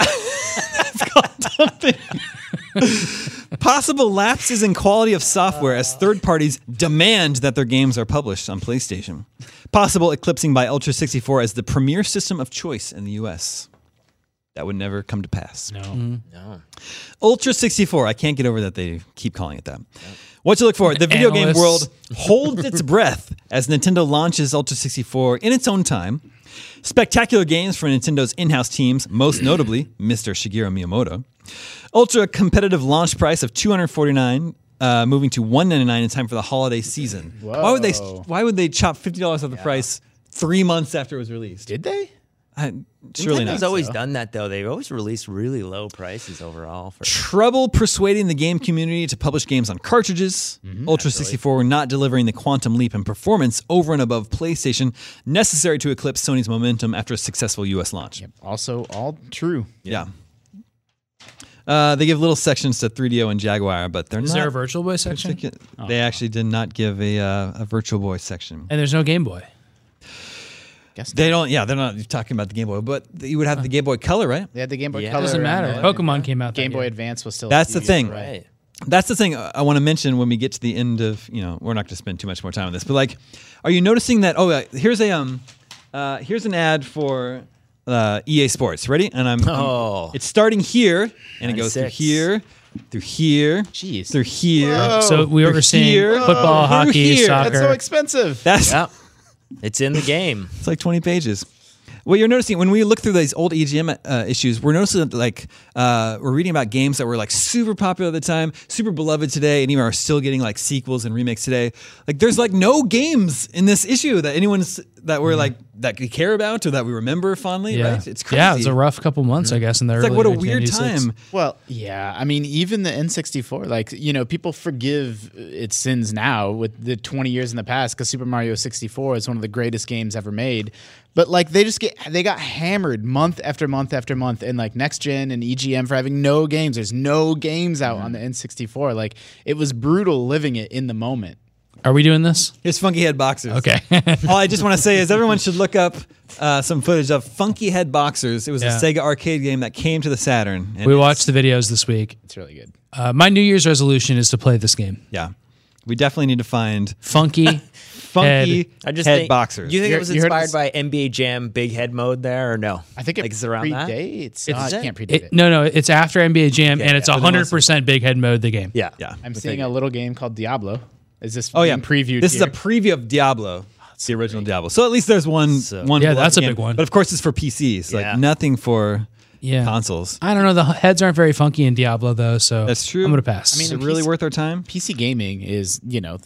A: Possible lapses in quality of software as third parties demand that their games are published on PlayStation. Possible eclipsing by Ultra 64 as the premier system of choice in the US. That would never come to pass.
D: No.
F: No.
A: Ultra 64. I can't get over that they keep calling it that. What to look for? The video game
D: Analysts.
A: world holds its breath as Nintendo launches Ultra 64 in its own time. Spectacular games for Nintendo's in-house teams, most notably Mr. Shigeru Miyamoto. Ultra competitive launch price of $249, moving to $199 in time for the holiday season.
E: Whoa.
A: Why would they chop $50 off the price 3 months after it was released?
E: Did they?
A: Surely
F: Nintendo's
A: not.
F: always done that, though. They've always released really low prices overall. For
A: Trouble persuading the game community to publish games on cartridges. Ultra 64 not delivering the quantum leap in performance over and above PlayStation necessary to eclipse Sony's momentum after a successful US launch.
E: Also, all true.
A: Yeah. They give little sections to 3DO and Jaguar, but they're
D: Is
A: not.
D: there a Virtual Boy section?
A: They actually did not give a Virtual Boy section.
D: And there's no Game Boy.
E: Guess
A: They don't. Yeah, they're not talking about the Game Boy, but you would have the Game Boy Color, right?
E: they had the Game Boy
F: Yeah.
E: Color.
D: Doesn't matter.
E: and
D: Pokemon came out.
E: Game
D: that
E: Boy
D: year.
E: Advance was still.
A: That's
E: a
A: the
E: few years
A: thing.
E: away.
F: Right.
A: That's the thing I want to mention when we get to the end of, we're not going to spend too much more time on this, but like, are you noticing that? Oh, here's an ad for EA Sports. Ready? And it's starting here, and it goes through
F: 96.
A: here, through here,
E: Jeez.
A: through here.
D: So we
A: through
D: were seeing
A: here,
D: football,
A: through
D: hockey,
A: here.
D: soccer.
E: That's so expensive.
A: That's
F: Yeah. It's in the game.
A: It's like 20 pages. What you're noticing when we look through these old EGM issues, we're noticing that like we're reading about games that were like super popular at the time, super beloved today, and even are still getting like sequels and remakes today. Like there's like no games in this issue that that we're like that we care about or that we remember fondly.
D: Yeah.
A: Right? It's crazy.
D: Yeah, it was a rough couple months, I guess, in the
A: It's like
D: early
A: what a weird
D: 1986.
A: time.
E: Well, yeah. I mean, even the N64, like, people forgive its sins now with the 20 years in the past because Super Mario 64 is one of the greatest games ever made. But like they got hammered month after month after month in like Next Gen and EGM for having no games. There's no games out on the N64. Like it was brutal living it in the moment.
D: Are we doing this?
A: Here's Funky Head Boxers.
D: Okay.
A: All I just want to say is everyone should look up some footage of Funky Head Boxers. It was
D: Yeah.
A: a Sega arcade game that came to the Saturn. And
D: We
A: it's-
D: watched the videos this week.
E: It's really good.
D: My New Year's resolution is to play this game.
A: Yeah. We definitely need to find
D: Funky.
A: Funky
F: I just
A: Head
F: think,
A: Boxers.
F: Do you think it was
E: You heard
F: inspired
E: this-
F: by NBA Jam Big Head mode there or no?
E: I think
F: like, it's around that.
E: predates.
F: It's-
E: I can't predate it.
D: No, it's after NBA Jam, and it's
F: yeah.
D: 100% Big Head mode, the game.
F: Yeah.
A: Yeah.
E: I'm seeing a little game called Diablo. Is this
A: Oh yeah,
E: being previewed
A: This
E: here?
A: is a preview of Diablo, the original Diablo. So at least there's one.
F: So-
A: one
D: Yeah,
A: beloved
D: that's a
A: game.
D: big one.
A: But of course, it's for PCs.
F: Yeah.
A: Like nothing for
D: Yeah.
A: consoles.
D: I don't know. The heads aren't very funky in Diablo, though, so
A: That's true.
D: I'm going to pass.
A: Is
E: mean,
A: it really
E: PC
A: worth our time?
E: PC gaming is,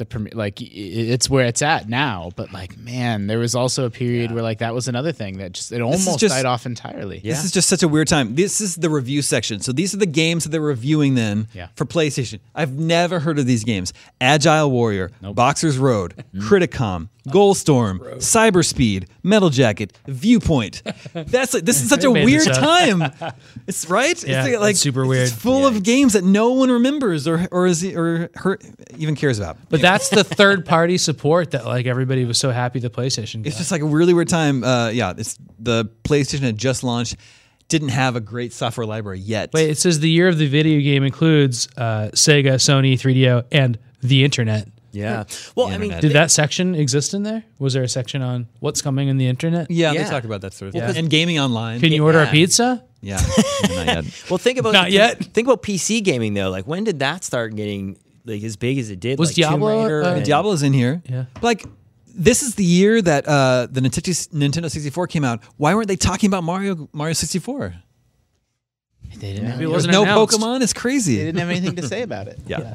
E: it's where it's at now. But like, man, there was also a period where like that was another thing that it almost
A: just-
E: died off entirely.
A: This is just such a weird time. This is the review section. So these are the games that they're reviewing then
E: Yeah.
A: for PlayStation. I've never heard of these games. Agile Warrior, Boxer's Road, Criticom, Goalstorm, Cyberspeed, Metal Jacket, Viewpoint. This is such a
D: made
A: weird
D: this up.
A: time. It's right.
D: Yeah,
A: it's like
D: it's super
A: It's
D: weird.
A: full of games that no one remembers or even cares about.
D: But that's the third party support that like everybody was so happy the PlayStation got.
A: It's just like a really weird time. It's the PlayStation had just launched, didn't have a great software library yet.
D: Wait, it says the year of the video game includes Sega, Sony, 3DO, and the internet.
F: Yeah. Well, I mean,
A: internet.
D: Did that section exist in there? Was there a section on what's coming in the internet?
A: Yeah,
F: Yeah.
A: they talk about that sort of
F: Well,
A: thing. And gaming online.
D: Can you order a
F: Yeah.
D: pizza?
A: Yeah, not yet.
F: well, think about
D: Not yet.
F: Think about PC gaming though. Like, when did that start getting like as big as it did?
D: Was
F: like, Tomb
D: Diablo,
F: Raider and-
A: Diablo's in here.
D: Yeah.
A: Like, this is the year that the Nintendo 64 came out. Why weren't they talking about Mario 64?
E: They didn't, have,
D: Maybe it
A: There's
D: wasn't
A: no
D: announced.
A: Pokemon. It's
E: they
A: crazy.
E: didn't have anything to say about it.
A: Yeah.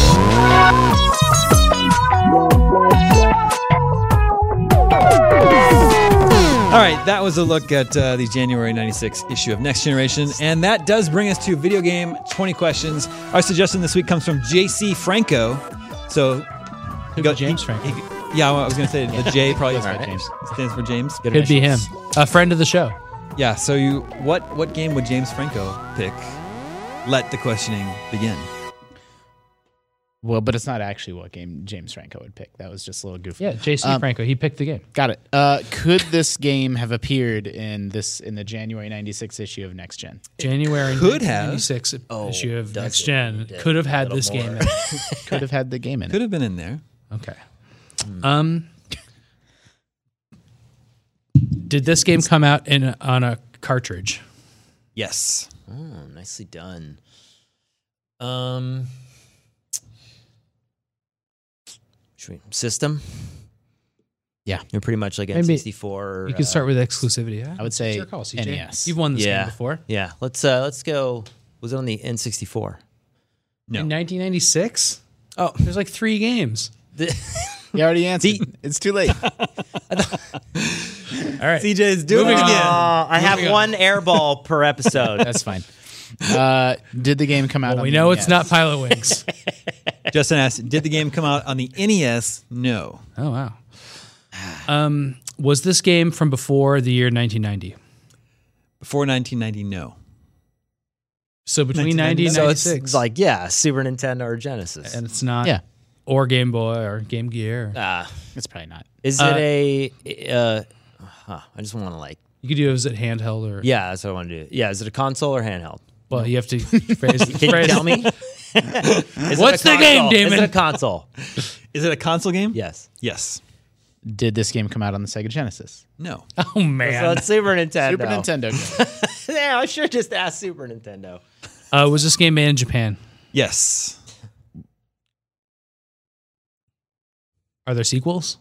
A: All right, that was a look at the January 96 issue of Next Generation. And that does bring us to Video Game 20 Questions. Our suggestion this week comes from JC Franco. So,
D: James Franco.
A: yeah, I was going to say the J probably
E: All right. James.
A: stands for James.
D: Could be him. A friend of the show.
A: Yeah, so what game would James Franco pick? Let the questioning begin.
E: Well, but it's not actually what game James Franco would pick. That was just a little goofy.
D: Yeah, JC Franco. He picked the game.
E: Got it. Could this game have appeared in the January 96 issue of Next Gen?
D: January
A: Could have.
D: 1996 issue of
F: does
D: Next
F: it?
D: Gen
F: It
D: could have
F: a
D: had
F: little
D: this game.
F: more.
D: in it.
E: Could have had the game in
A: Could
E: it.
A: have been in there.
D: Okay. Did this game come out on a cartridge?
A: Yes.
F: Oh, nicely done. System.
E: Yeah.
F: You're pretty much like
D: Maybe
F: N64.
D: You could start with exclusivity.
E: I would say
D: It's your call, CJ.
E: NES.
D: You've won this
F: Yeah.
D: game before.
F: Yeah. Let's go. Was it on the N64?
A: No.
D: In 1996?
F: Oh,
D: There's like 3 games.
E: You already answered. It's too late.
D: All right.
A: CJ's doing it again.
F: I have one airball per episode.
E: That's fine. Did the game come out?
D: Well,
E: on
D: we
E: the
D: know
E: NES?
D: it's not Pilot Wings.
A: Justin asked, did the game come out on the NES? No.
D: Oh, wow. Was this game from before the year 1990?
A: Before 1990, no.
D: So between 90 and
F: So
D: 96.
F: it's like, yeah, Super Nintendo or Genesis.
D: and it's not
E: Yeah.
D: or Game Boy or Game Gear.
E: It's probably not.
F: Is it a? I just want to like.
D: You could do it as a handheld or
F: Yeah, that's what I want to do. Yeah, is it a console or handheld?
D: well, you have to phrase.
F: Can you tell me?
D: What's the game, Damon?
F: Is it a console?
A: Is it a console game?
F: Yes.
A: Yes.
E: Did this game come out on the Sega Genesis?
A: No.
D: Oh man.
F: So it's Super Nintendo.
E: Super Nintendo.
F: Yeah, I should have just asked Super Nintendo.
D: Was this game made in Japan?
A: Yes.
D: Are there sequels?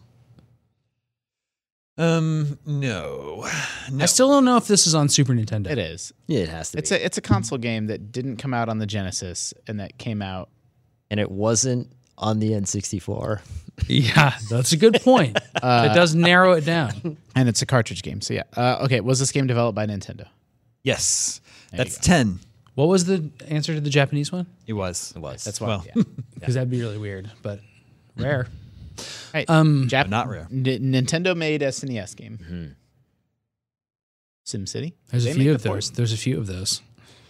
A: No.
D: I still don't know if this is on Super Nintendo.
E: It is.
F: Yeah, it has to
E: It's
F: be.
E: a console game that didn't come out on the Genesis and that came out.
F: And it wasn't on the N64.
D: Yeah, that's a good point. It does narrow it down.
E: And it's a cartridge game. So yeah. Okay. Was this game developed by Nintendo?
A: Yes.
E: you
A: That's
E: go.
A: 10.
D: What was the answer to the Japanese one?
A: It was.
F: It was.
E: That's why.
A: Well,
E: Yeah.
D: Because that'd be really weird, but rare.
E: Right.
A: but not rare.
E: Nintendo made SNES game. SimCity.
D: There's
E: They
D: a few
E: make
D: of
E: the port?
D: those. There's a few of those.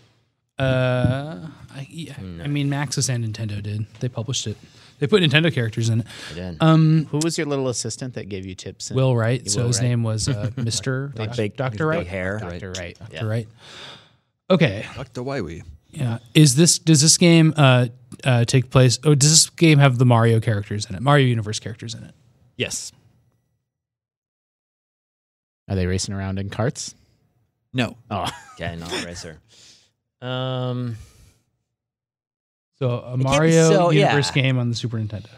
D: I mean, Maxis and Nintendo did. They published it. They put Nintendo characters in it.
E: Who was your little assistant that gave you tips?
D: Will Wright. So
E: Will
D: his
E: Wright.
D: name was Mr. Dr.
F: Big
D: Wright.
F: hair.
E: Dr. Wright.
D: Dr. Wright. Okay.
G: Dr. Wywee.
D: Yeah. Does this game take place? Oh, does this game have the Mario characters in it? Mario Universe characters in it?
A: Yes.
E: Are they racing around in carts?
A: No.
E: Oh,
F: Okay, not a racer.
D: So a Mario
F: so, yeah.
D: Universe game on the Super Nintendo.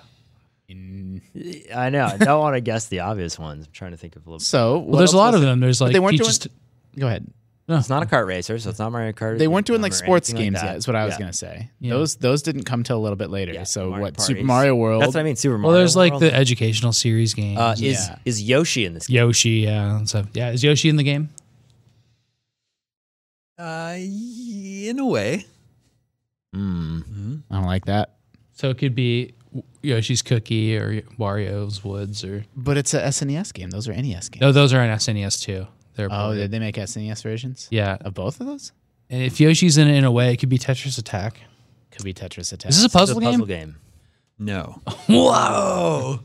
F: I know. I don't want to guess the obvious ones. I'm trying to think of a little.
E: so
D: Well, there's a lot of them. There's like
E: they weren't
D: Peach's
E: doing. Go ahead.
F: It's not a kart racer, so it's not Mario Kart.
E: They weren't doing
F: or
E: like sports
F: anything
E: games
F: like
E: yet.
F: that.
E: Is what I was
F: Yeah.
E: gonna say.
D: Yeah.
E: Those didn't come till a little bit later.
F: Yeah,
E: so
F: Mario
E: what? Super
F: Parties.
E: Mario World.
F: That's what I mean. Super Mario.
D: well, there's like
F: World.
D: the educational series games.
E: Yeah.
F: Is Yoshi in this game?
D: Yoshi, yeah. So yeah, is Yoshi in the game?
A: In a way.
E: I don't like that.
D: So it could be Yoshi's Cookie or Wario's Woods or
E: But it's a SNES game. Those are NES games.
D: no, those are on SNES too. They're
E: Oh,
D: ported.
E: did they make SNES versions?
D: Yeah.
E: Of both of those?
D: And if Yoshi's in a way, it could be Tetris Attack.
E: Could be Tetris Attack.
D: Is this a
F: It's a
D: puzzle
F: puzzle
D: game?
F: game.
A: No.
D: Whoa!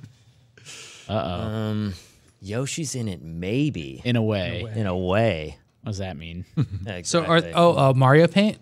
F: Yoshi's in it, maybe.
E: In a way.
F: In a way.
E: What does that mean?
D: So are
F: Exactly.
D: Mario Paint?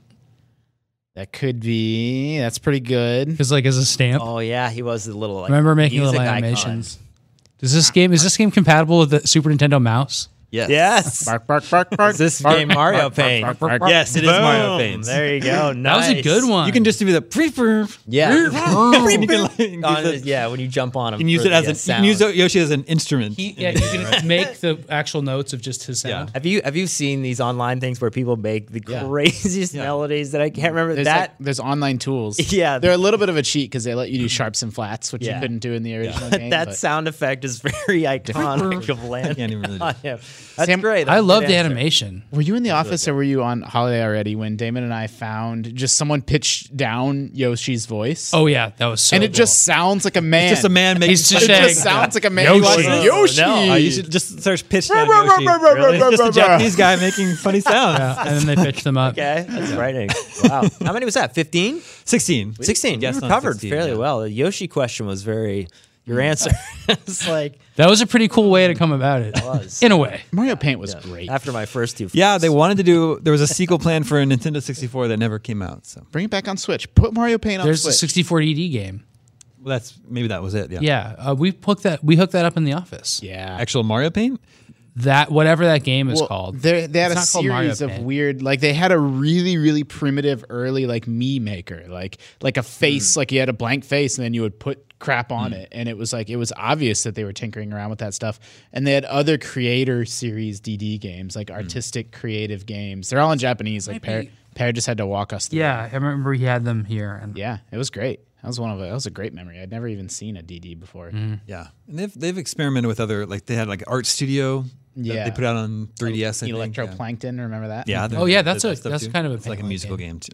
E: That could be. That's pretty good.
D: Because like as a stamp.
F: Oh yeah, he was the little. Like,
D: Remember making
F: music
D: little
F: icon.
D: animations. Is this game compatible with the Super Nintendo mouse?
A: Yes.
F: Yes.
E: Bark, bark, bark, bark.
F: Is this
E: bark,
F: game
E: bark,
F: Mario
E: bark, bark,
F: Paint?
E: bark, bark, bark.
A: Yes, it is Mario
F: Boom.
A: Paint.
F: There you go.
D: That
F: Nice.
D: was a good one.
A: You can just do the pre-per.
F: Yeah.
A: You can, like, use it-
F: Yeah, when you jump on him.
A: you can use it as you can use Yoshi as an instrument.
D: you can make the actual notes of just his sound.
F: Have you seen these online things where people make the craziest melodies that I can't remember?
E: There's,
F: that
E: there's online tools.
F: Yeah.
E: They're a little bit of a cheat because they let you do sharps and flats, which you
F: Yeah.
E: couldn't do in the original game.
F: that
E: but
F: sound effect is very iconic of land.
A: can't even really do it.
F: Yeah. That's
E: Sam,
F: great.
D: I
F: That's a
D: love
F: good
D: the
F: answer.
D: animation.
E: Were you in the office or were you on holiday already when Damon and I found just someone pitched down Yoshi's voice?
D: Oh yeah, that was so.
E: and it
D: cool.
E: just sounds like a man.
A: Just a man making
D: He's just
E: It
D: saying,
E: just sounds like a man.
D: Yoshi.
E: He wants Yoshi.
F: No,
A: You should just start pitching down Yoshi. Really? It's just a Japanese guy making funny sounds.
D: Yeah, and then they pitched them up.
F: Okay, that's frightening. Wow. How many was that? 15?
A: 16.
F: 16. You
A: guessed on
F: recovered
A: 16,
F: fairly
A: yeah.
F: well. The Yoshi question was very. Your answer. It's like
D: That was a pretty cool way to come about it.
F: was.
D: In a way.
E: Mario Paint was great.
F: after my first two.
A: Yeah, they wanted to do. There was a sequel plan for a Nintendo 64 that never came out. So
E: Bring it back on Switch. Put Mario Paint on
D: There's a
E: Switch.
D: 64 DD game.
A: well, maybe that was it. Yeah.
D: Yeah, we hooked that up in the office.
E: Yeah.
A: Actual Mario Paint.
D: That whatever that game is called.
E: They had
D: It's
E: a
D: not called Mario
E: series of
D: Paint.
E: weird, like they had a really, really primitive early like Mii maker, like a face, like you had a blank face and then you would put crap on it, and it was obvious that they were tinkering around with that stuff. And they had other creator series DD games, like artistic creative games. They're all in Japanese. Like Per just had to walk us through.
D: Yeah, I remember he had them here. And
E: Yeah, it was great. That was a great memory. I'd never even seen a DD before.
A: Yeah, and they've experimented with other they had like Art Studio. that
E: Yeah.
A: they put out on 3DS. I think.
E: Electroplankton, remember that?
A: Yeah.
D: Oh, yeah, that's
A: that stuff
D: that's
A: too.
D: kind of a
A: It's like a
D: paint-like
A: musical
D: game.
A: game too. Like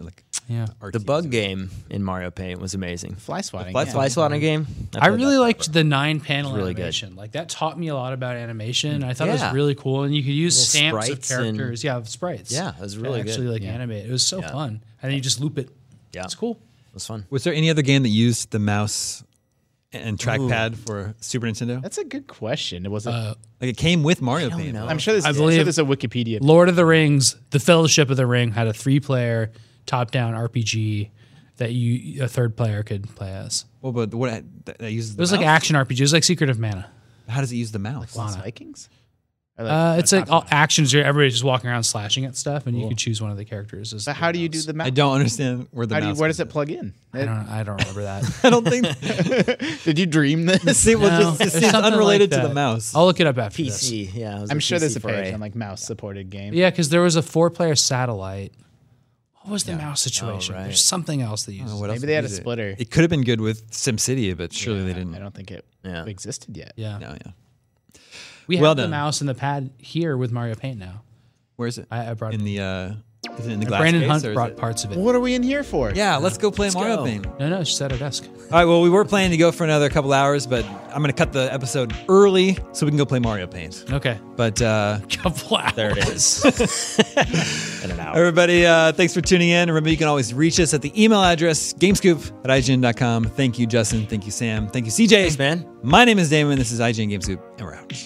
D: Yeah.
F: The bug game in Mario Paint was amazing.
E: Fly swatting.
F: Fly swatting game.
D: I really liked the 9-panel
F: really good.
D: animation. Like that taught me a lot about animation. I thought it
F: Yeah.
D: was really cool, and you could use
F: Little
D: stamps of
F: sprites and-
D: characters. Sprites.
F: Yeah, it was really good.
D: Actually, animate. It was so fun, and then you just loop it.
F: Yeah.
D: It's cool.
F: It was fun.
A: Was there any other game that used the mouse and trackpad for Super Nintendo?
E: That's a good question. It wasn't.
A: Like it came with Mario Paint.
F: know.
E: I'm sure there's.
D: I
E: I'm
D: believe-
E: sure there's a Wikipedia.
D: Lord of the Rings, The Fellowship of the Ring had a 3-player top-down RPG that a third player could play as.
A: Well, but what that uses the
D: It was like
A: mouse?
D: action RPG. It was like Secret of Mana.
A: How does it use the mouse?
E: Vikings. Or
D: It's like all actions. Everybody's just walking around slashing at stuff, and you could choose one of the characters. As
E: So
D: the
E: how do you do
D: mouse.
E: the mouse?
A: I don't understand where the mouse.
E: Where does it plug in?
D: I don't remember that.
A: I don't think.
E: Did you dream this?
A: See, well,
D: No,
A: it
D: it's
A: seems
D: something
A: unrelated
D: like
A: to the
D: that.
A: mouse.
D: I'll look it up after this.
F: PC. Yeah. It was
E: I'm
F: a
E: sure there's
F: PC
E: a page
F: foray.
E: on like mouse supported game.
D: Yeah, because there was a 4-player satellite. What was the mouse situation?
F: right.
D: There's something else they used.
A: What else
E: Maybe they had a
A: is it?
E: splitter.
A: It could have been good with SimCity, but surely they didn't.
E: I don't think it
F: Yeah.
E: existed yet.
D: Yeah.
A: No, yeah.
D: We have
A: Well
D: the
A: done.
D: mouse and the pad here with Mario Paint now.
A: Where is it?
D: I brought
A: in
D: it.
A: the. Is it in the glass
D: Brandon
A: case,
D: Hunt
A: or is
D: brought
A: it-
D: parts of it.
E: What are we in here for?
A: Yeah, let's go play Mario
F: go.
A: Paint.
D: No, she's at her desk.
A: All right, well, we were planning to go for another couple hours, but I'm going to cut the episode early so we can go play Mario Paint.
D: Okay.
A: But
D: Couple hours.
F: There it is. In an hour.
A: everybody, thanks for tuning in. Remember, you can always reach us at the email address, gamescoop@ign.com. Thank you, Justin. Thank you, Sam. Thank you, CJ.
F: Thanks, man.
A: My name is Damon. This is IGN Gamescoop, and we're out.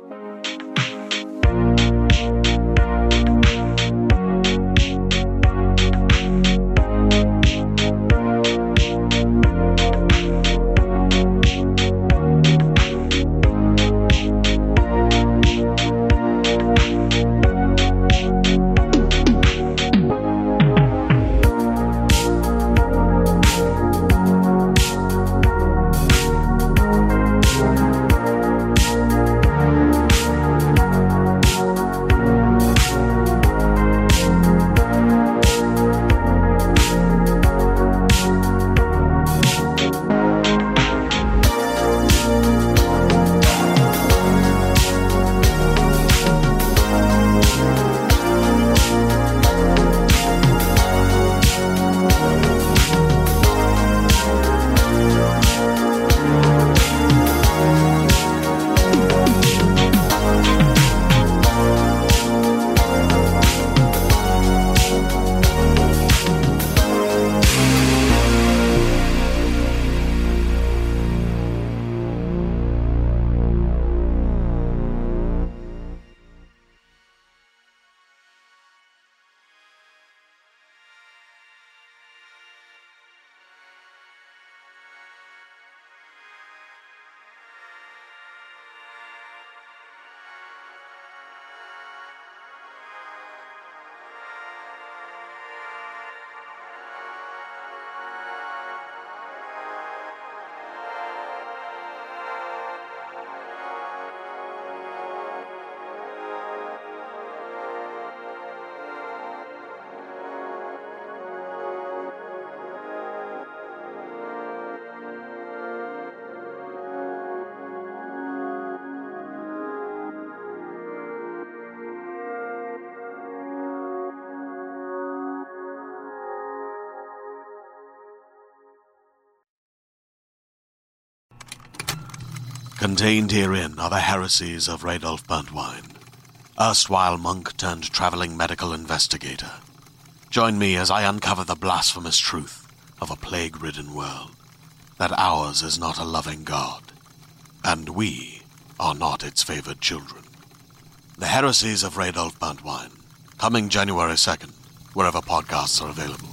H: Contained herein are the heresies of Radolf Burntwine, erstwhile monk turned traveling medical investigator. Join me as I uncover the blasphemous truth of a plague-ridden world, that ours is not a loving God, and we are not its favored children. The heresies of Radolf Burntwine, coming January 2nd, wherever podcasts are available.